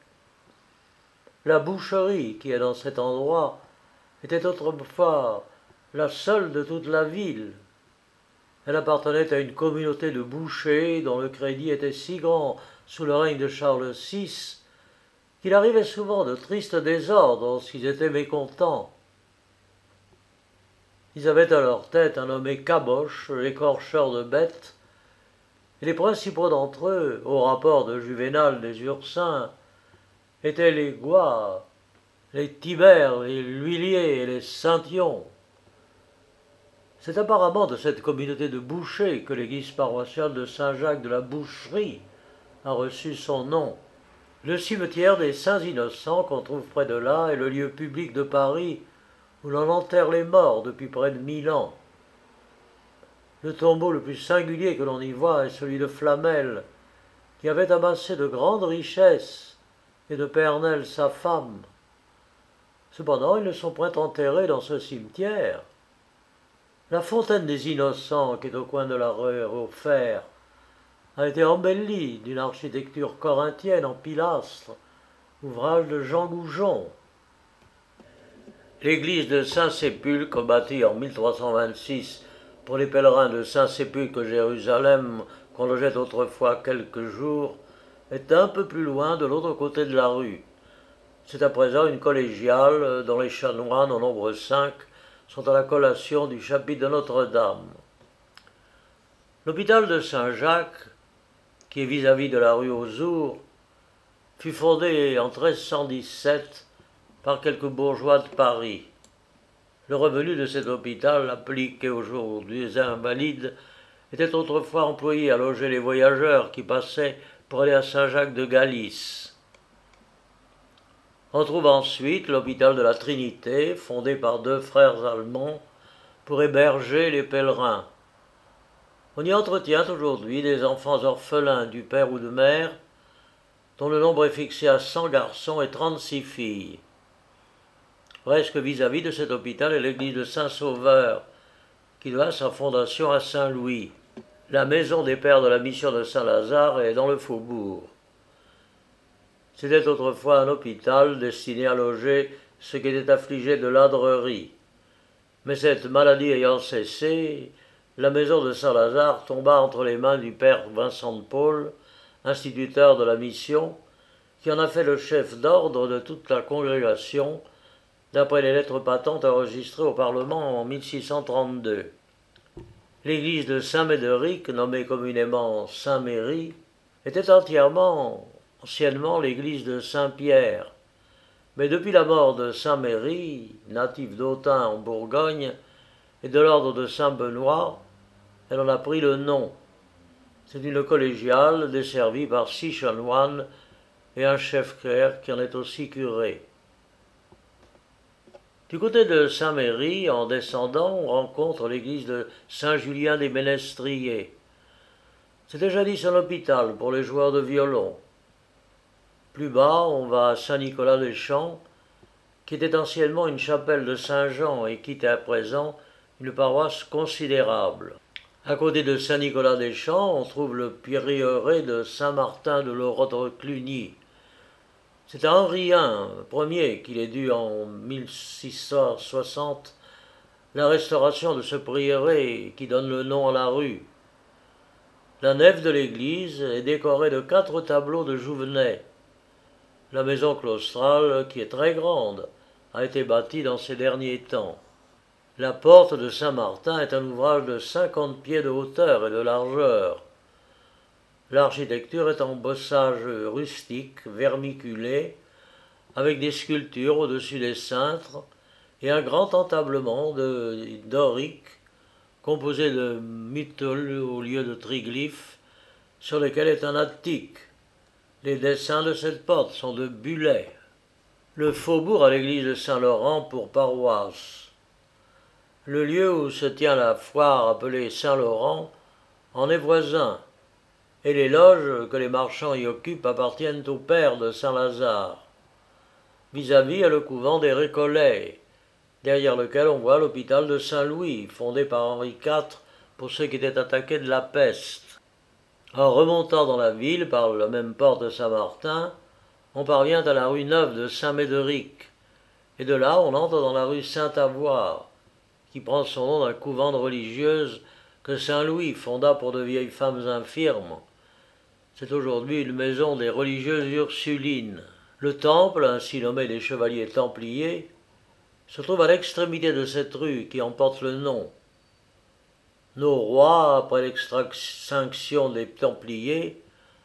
La boucherie qui est dans cet endroit était autrefois la seule de toute la ville. Elle appartenait à une communauté de bouchers dont le crédit était si grand sous le règne de Charles six qu'il arrivait souvent de tristes désordres lorsqu'ils étaient mécontents. Ils avaient à leur tête un nommé Caboche, écorcheur de bêtes, et les principaux d'entre eux, au rapport de Juvénal des Ursins, étaient les Gois, les Tibères, les L'Huillier et les Saint-Yon. C'est apparemment de cette communauté de bouchers que l'église paroissiale de Saint-Jacques de la Boucherie a reçu son nom. Le cimetière des Saints Innocents qu'on trouve près de là est le lieu public de Paris où l'on enterre les morts depuis près de mille ans. Le tombeau le plus singulier que l'on y voit est celui de Flamel, qui avait amassé de grandes richesses, et de Pernelle sa femme. Cependant, ils ne sont point enterrés dans ce cimetière. La fontaine des Innocents, qui est au coin de la rue au Fer, a été embellie d'une architecture corinthienne en pilastres, ouvrage de Jean Goujon. L'église de Saint-Sépulcre, bâtie en mille trois cent vingt-six pour les pèlerins de Saint-Sépulcre Jérusalem, qu'on logeait autrefois quelques jours, est un peu plus loin de l'autre côté de la rue. C'est à présent une collégiale dont les chanoines, au nombre cinq, sont à la collation du chapitre de Notre-Dame. L'hôpital de Saint-Jacques, qui est vis-à-vis de la rue aux Ours, fut fondé en treize cent dix-sept par quelques bourgeois de Paris. Le revenu de cet hôpital, appliqué aujourd'hui aux invalides, était autrefois employé à loger les voyageurs qui passaient pour aller à Saint-Jacques de Galice. On trouve ensuite l'hôpital de la Trinité, fondé par deux frères allemands pour héberger les pèlerins. On y entretient aujourd'hui des enfants orphelins du père ou de mère, dont le nombre est fixé à cent garçons et trente-six filles. Presque vis-à-vis de cet hôpital est l'église de Saint-Sauveur, qui doit sa fondation à Saint-Louis. La maison des pères de la mission de Saint-Lazare est dans le faubourg. C'était autrefois un hôpital destiné à loger ceux qui étaient affligés de ladrerie. Mais cette maladie ayant cessé, la maison de Saint-Lazare tomba entre les mains du père Vincent de Paul, instituteur de la mission, qui en a fait le chef d'ordre de toute la congrégation, d'après les lettres patentes enregistrées au Parlement en mille six cent trente-deux. L'église de Saint-Médéric, nommée communément Saint-Méry, était entièrement, anciennement, l'église de Saint-Pierre. Mais depuis la mort de Saint-Méry, natif d'Autun en Bourgogne, et de l'ordre de Saint-Benoît, elle en a pris le nom. C'est une collégiale desservie par six chanoines et un chef-clerc qui en est aussi curé. Du côté de Saint-Méry, en descendant, on rencontre l'église de Saint-Julien des Ménestriers. C'était jadis un hôpital pour les joueurs de violon. Plus bas, on va à Saint-Nicolas-des-Champs, qui était anciennement une chapelle de Saint-Jean et qui était à présent une paroisse considérable. À côté de Saint-Nicolas-des-Champs, on trouve le prieuré de Saint-Martin de Lorotre-Cluny. C'est à Henri Ier qu'il est dû en mille six cent soixante la restauration de ce prieuré qui donne le nom à la rue. La nef de l'église est décorée de quatre tableaux de Jouvenet. La maison claustrale, qui est très grande, a été bâtie dans ces derniers temps. La porte de Saint-Martin est un ouvrage de cinquante pieds de hauteur et de largeur. L'architecture est en bossage rustique, vermiculé, avec des sculptures au-dessus des cintres et un grand entablement de dorique composé de mitoles au lieu de triglyphes, sur lesquels est un attique. Les dessins de cette porte sont de bulets. Le faubourg a l'église de Saint-Laurent pour paroisse. Le lieu où se tient la foire appelée Saint-Laurent en est voisin, et les loges que les marchands y occupent appartiennent au père de Saint-Lazare. Vis-à-vis est le couvent des Récollets, derrière lequel on voit l'hôpital de Saint-Louis, fondé par Henri quatre pour ceux qui étaient attaqués de la peste. En remontant dans la ville par la même porte de Saint-Martin, on parvient à la rue Neuve de Saint-Médéric, et de là on entre dans la rue Saint-Avoire, qui prend son nom d'un couvent de religieuses que Saint-Louis fonda pour de vieilles femmes infirmes. C'est aujourd'hui une maison des religieuses ursulines. Le temple, ainsi nommé des chevaliers templiers, se trouve à l'extrémité de cette rue qui en porte le nom. Nos rois, après l'extinction des templiers,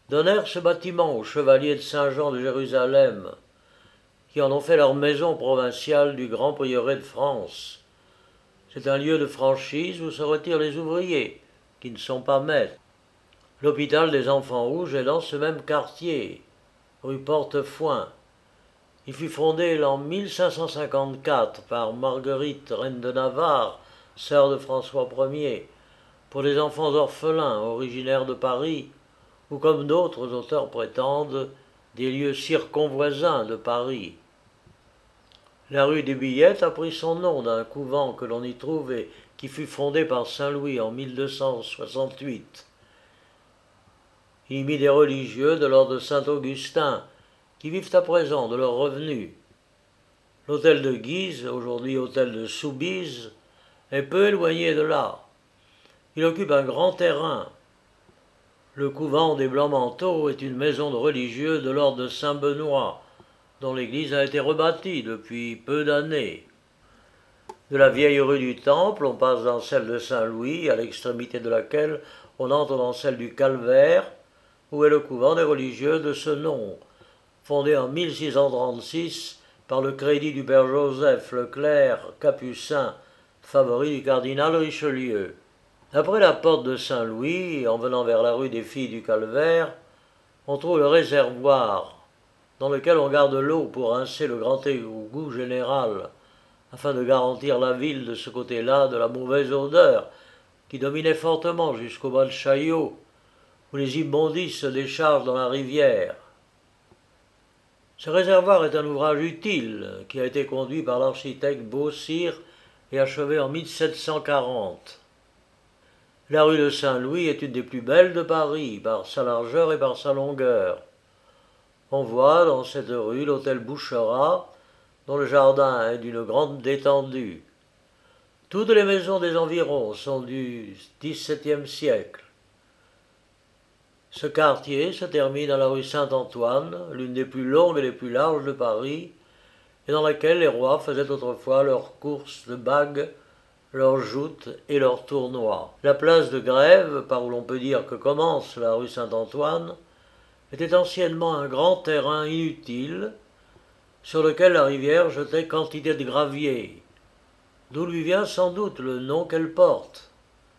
donnèrent ce bâtiment aux chevaliers de Saint-Jean de Jérusalem, qui en ont fait leur maison provinciale du grand prieuré de France. C'est un lieu de franchise où se retirent les ouvriers, qui ne sont pas maîtres. L'hôpital des Enfants Rouges est dans ce même quartier, rue Portefoin. Il fut fondé en mille cinq cent cinquante-quatre par Marguerite, reine de Navarre, sœur de François Ier, pour les enfants orphelins originaires de Paris, ou comme d'autres auteurs prétendent, des lieux circonvoisins de Paris. La rue des Billettes a pris son nom d'un couvent que l'on y trouve et qui fut fondé par Saint Louis en mille deux cent soixante-huit. Il y mit des religieux de l'ordre de Saint-Augustin, qui vivent à présent de leurs revenus. L'hôtel de Guise, aujourd'hui hôtel de Soubise, est peu éloigné de là. Il occupe un grand terrain. Le couvent des Blancs-Manteaux est une maison de religieux de l'ordre de Saint-Benoît, dont l'église a été rebâtie depuis peu d'années. De la vieille rue du Temple, on passe dans celle de Saint-Louis, à l'extrémité de laquelle on entre dans celle du Calvaire, où est le couvent des religieux de ce nom, fondé en mille six cent trente-six par le crédit du père Joseph Leclerc, capucin, favori du cardinal Richelieu. Après la porte de Saint-Louis, en venant vers la rue des Filles du Calvaire, on trouve le réservoir, dans lequel on garde l'eau pour rincer le grand égout général, afin de garantir la ville de ce côté-là de la mauvaise odeur qui dominait fortement jusqu'au bas de Chaillot, où les immondices se déchargent dans la rivière. Ce réservoir est un ouvrage utile qui a été conduit par l'architecte Beausire et achevé en mille sept cent quarante. La rue de Saint-Louis est une des plus belles de Paris, par sa largeur et par sa longueur. On voit dans cette rue l'hôtel Boucherat, dont le jardin est d'une grande étendue. Toutes les maisons des environs sont du dix-septième siècle. Ce quartier se termine à la rue Saint-Antoine, l'une des plus longues et les plus larges de Paris, et dans laquelle les rois faisaient autrefois leurs courses de bagues, leurs joutes et leurs tournois. La place de Grève, par où l'on peut dire que commence la rue Saint-Antoine, était anciennement un grand terrain inutile, sur lequel la rivière jetait quantité de gravier, d'où lui vient sans doute le nom qu'elle porte.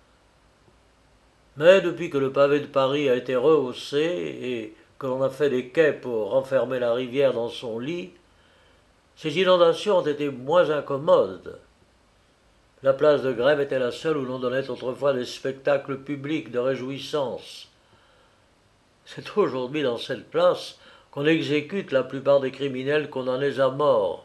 Mais depuis que le pavé de Paris a été rehaussé et que l'on a fait des quais pour renfermer la rivière dans son lit, ces inondations ont été moins incommodes. La place de Grève était la seule où l'on donnait autrefois des spectacles publics de réjouissance. C'est aujourd'hui dans cette place qu'on exécute la plupart des criminels condamnés à mort.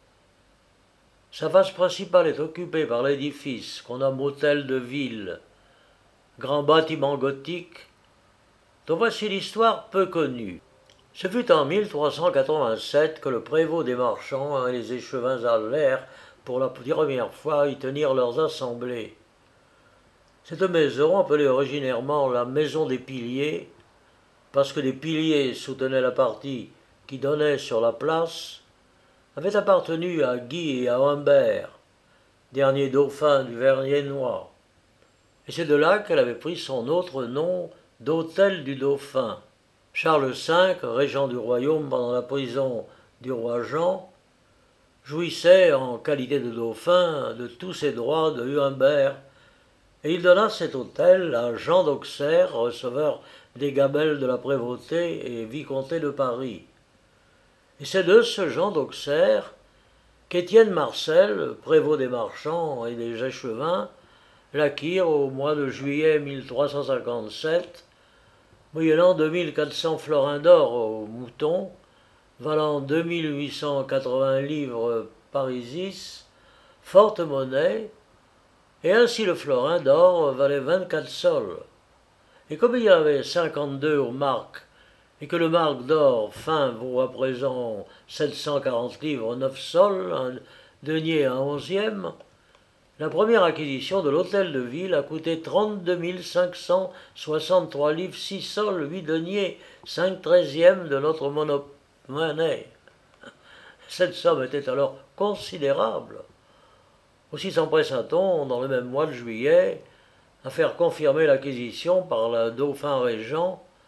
Sa face principale est occupée par l'édifice qu'on nomme Hôtel de Ville, grand bâtiment gothique, dont voici l'histoire peu connue. Ce fut en mille trois cent quatre-vingt-sept que le prévôt des marchands et les échevins allèrent pour la première fois y tenir leurs assemblées. Cette maison, appelée originairement la Maison des Piliers, parce que les piliers soutenaient la partie qui donnait sur la place, avait appartenu à Guy et à Humbert, derniers dauphins du Verniennois, et c'est de là qu'elle avait pris son autre nom d'Hôtel du Dauphin. Charles cinq, régent du royaume pendant la prison du roi Jean, jouissait en qualité de dauphin de tous ses droits de Humbert, et il donna cet hôtel à Jean d'Auxerre, receveur des gabelles de la prévôté et vicomté de Paris. Et c'est de ce Jean d'Auxerre qu'Étienne Marcel, prévôt des marchands et des échevins, l'acquirent au mois de juillet mille trois cent cinquante-sept, moyennant deux mille quatre cents florins d'or au mouton, valant deux mille huit cent quatre-vingts livres parisis, forte monnaie, et ainsi le florin d'or valait vingt-quatre sols. Et comme il y avait cinquante-deux aux marques, et que le marque d'or fin vaut à présent sept cent quarante livres neuf sols, un denier à onzième, la première acquisition de l'hôtel de ville a coûté trente-deux mille cinq cent soixante-trois livres six sols huit deniers, cinq treizièmes de notre monnaie. Cette somme était alors considérable. Aussi s'empressa-t-on, dans le même mois de juillet, à faire confirmer l'acquisition par le dauphin régent,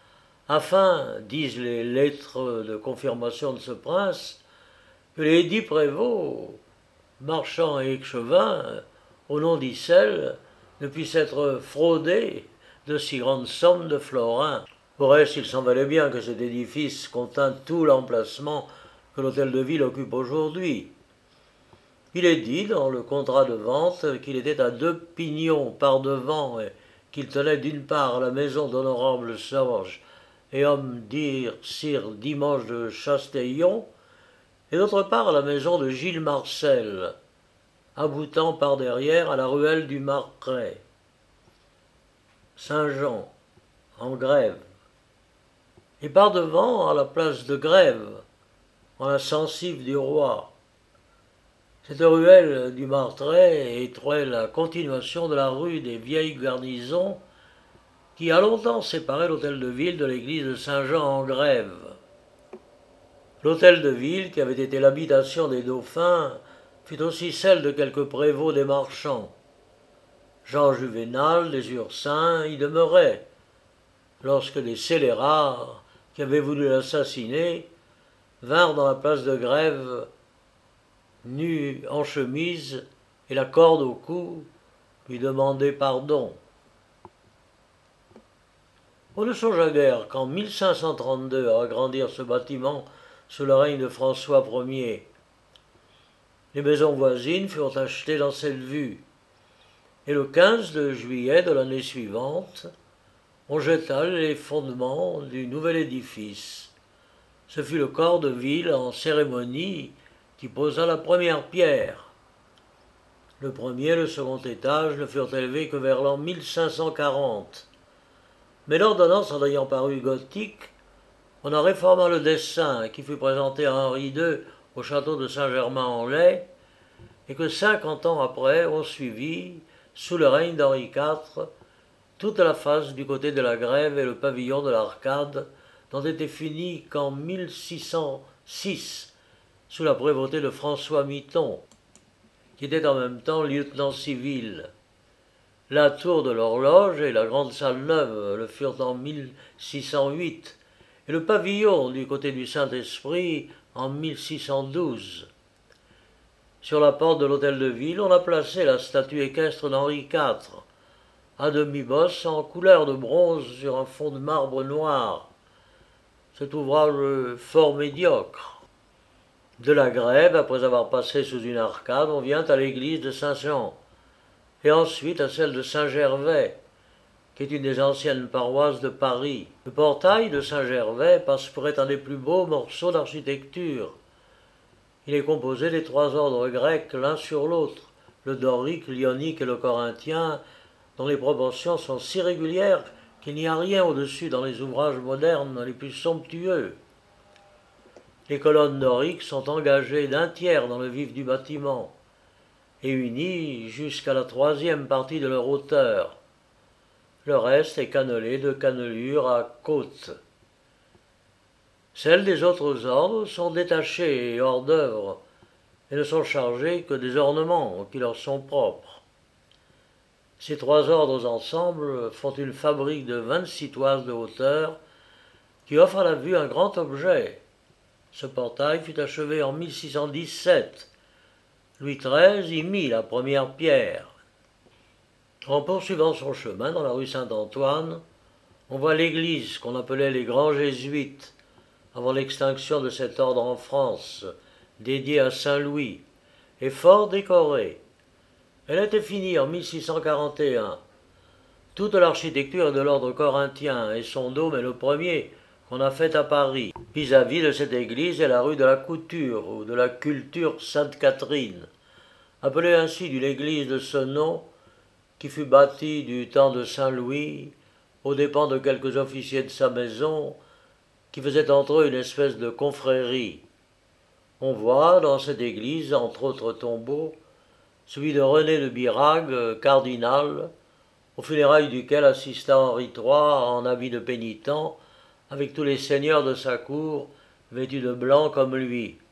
afin, disent les lettres de confirmation de ce prince, que les dix prévôts, marchands et échevins, au nom d'Icelle, ne puissent être fraudés de si grandes sommes de florins. Au reste, il s'en valait bien que cet édifice contint tout l'emplacement que l'hôtel de ville occupe aujourd'hui. Il est dit dans le contrat de vente qu'il était à deux pignons par devant et qu'il tenait d'une part la maison d'honorable Sorge et homme dire sire Dimanche de Chasteillon, et d'autre part la maison de Gilles Marcel, aboutant par derrière à la ruelle du Marcret. Saint-Jean, en Grève, et par devant à la place de Grève, en la censive du roi. Cette ruelle du Martret est la continuation de la rue des Vieilles Garnisons qui a longtemps séparé l'hôtel de ville de l'église de Saint-Jean-en-Grève. L'hôtel de ville, qui avait été l'habitation des dauphins, fut aussi celle de quelques prévôts des marchands. Jean Juvénal des Ursins y demeurait, lorsque des scélérats, qui avaient voulu l'assassiner, vinrent dans la place de Grève, nus en chemise et la corde au cou, lui demander pardon. On ne songea guère qu'en mille cinq cent trente-deux à agrandir ce bâtiment sous le règne de François Ier. Les maisons voisines furent achetées dans cette vue, et le quinze de juillet de l'année suivante, on jeta les fondements du nouvel édifice. Ce fut le corps de ville en cérémonie qui posa la première pierre. Le premier et le second étage ne furent élevés que vers l'an mille cinq cent quarante. Mais l'ordonnance en ayant paru gothique, on en réforma le dessin qui fut présenté à Henri deux au château de Saint-Germain-en-Laye, et que cinquante ans après on suivit, sous le règne d'Henri quatre, toute la face du côté de la Grève et le pavillon de l'Arcade, n'ont été finis qu'en mille six cent six, sous la prévôté de François Miton, qui était en même temps lieutenant civil. La tour de l'horloge et la grande salle neuve le furent en mille six cent huit, et le pavillon du côté du Saint-Esprit en mille six cent douze. Sur la porte de l'hôtel de ville, on a placé la statue équestre d'Henri quatre, à demi-bosse en couleur de bronze sur un fond de marbre noir. Cet ouvrage fort médiocre. De la Grève, après avoir passé sous une arcade, on vient à l'église de Saint-Jean, et ensuite à celle de Saint-Gervais, qui est une des anciennes paroisses de Paris. Le portail de Saint-Gervais passe pour être un des plus beaux morceaux d'architecture. Il est composé des trois ordres grecs l'un sur l'autre, le dorique, l'ionique et le corinthien, dont les proportions sont si régulières qu'il n'y a rien au-dessus dans les ouvrages modernes les plus somptueux. Les colonnes doriques sont engagées d'un tiers dans le vif du bâtiment et unies jusqu'à la troisième partie de leur hauteur. Le reste est cannelé de cannelures à côte. Celles des autres ordres sont détachées et hors d'œuvre et ne sont chargées que des ornements qui leur sont propres. Ces trois ordres ensemble font une fabrique de vingt-six toises de hauteur qui offre à la vue un grand objet. Ce portail fut achevé en mille six cent dix-sept. Louis treize y mit la première pierre. En poursuivant son chemin dans la rue Saint-Antoine, on voit l'église qu'on appelait les Grands Jésuites, avant l'extinction de cet ordre en France, dédiée à Saint-Louis, et fort décorée. Elle était finie en mille six cent quarante et un. Toute l'architecture est de l'ordre corinthien, et son dôme est le premier qu'on a fait à Paris. Vis-à-vis de cette église est la rue de la Couture, ou de la Culture Sainte-Catherine, appelée ainsi d'une église de ce nom, qui fut bâtie du temps de Saint-Louis, aux dépens de quelques officiers de sa maison, qui faisaient entre eux une espèce de confrérie. On voit dans cette église, entre autres tombeaux, celui de René de Birague, cardinal, aux funérailles duquel assista Henri trois en habit de pénitent, avec tous les seigneurs de sa cour, vêtus de blanc comme lui.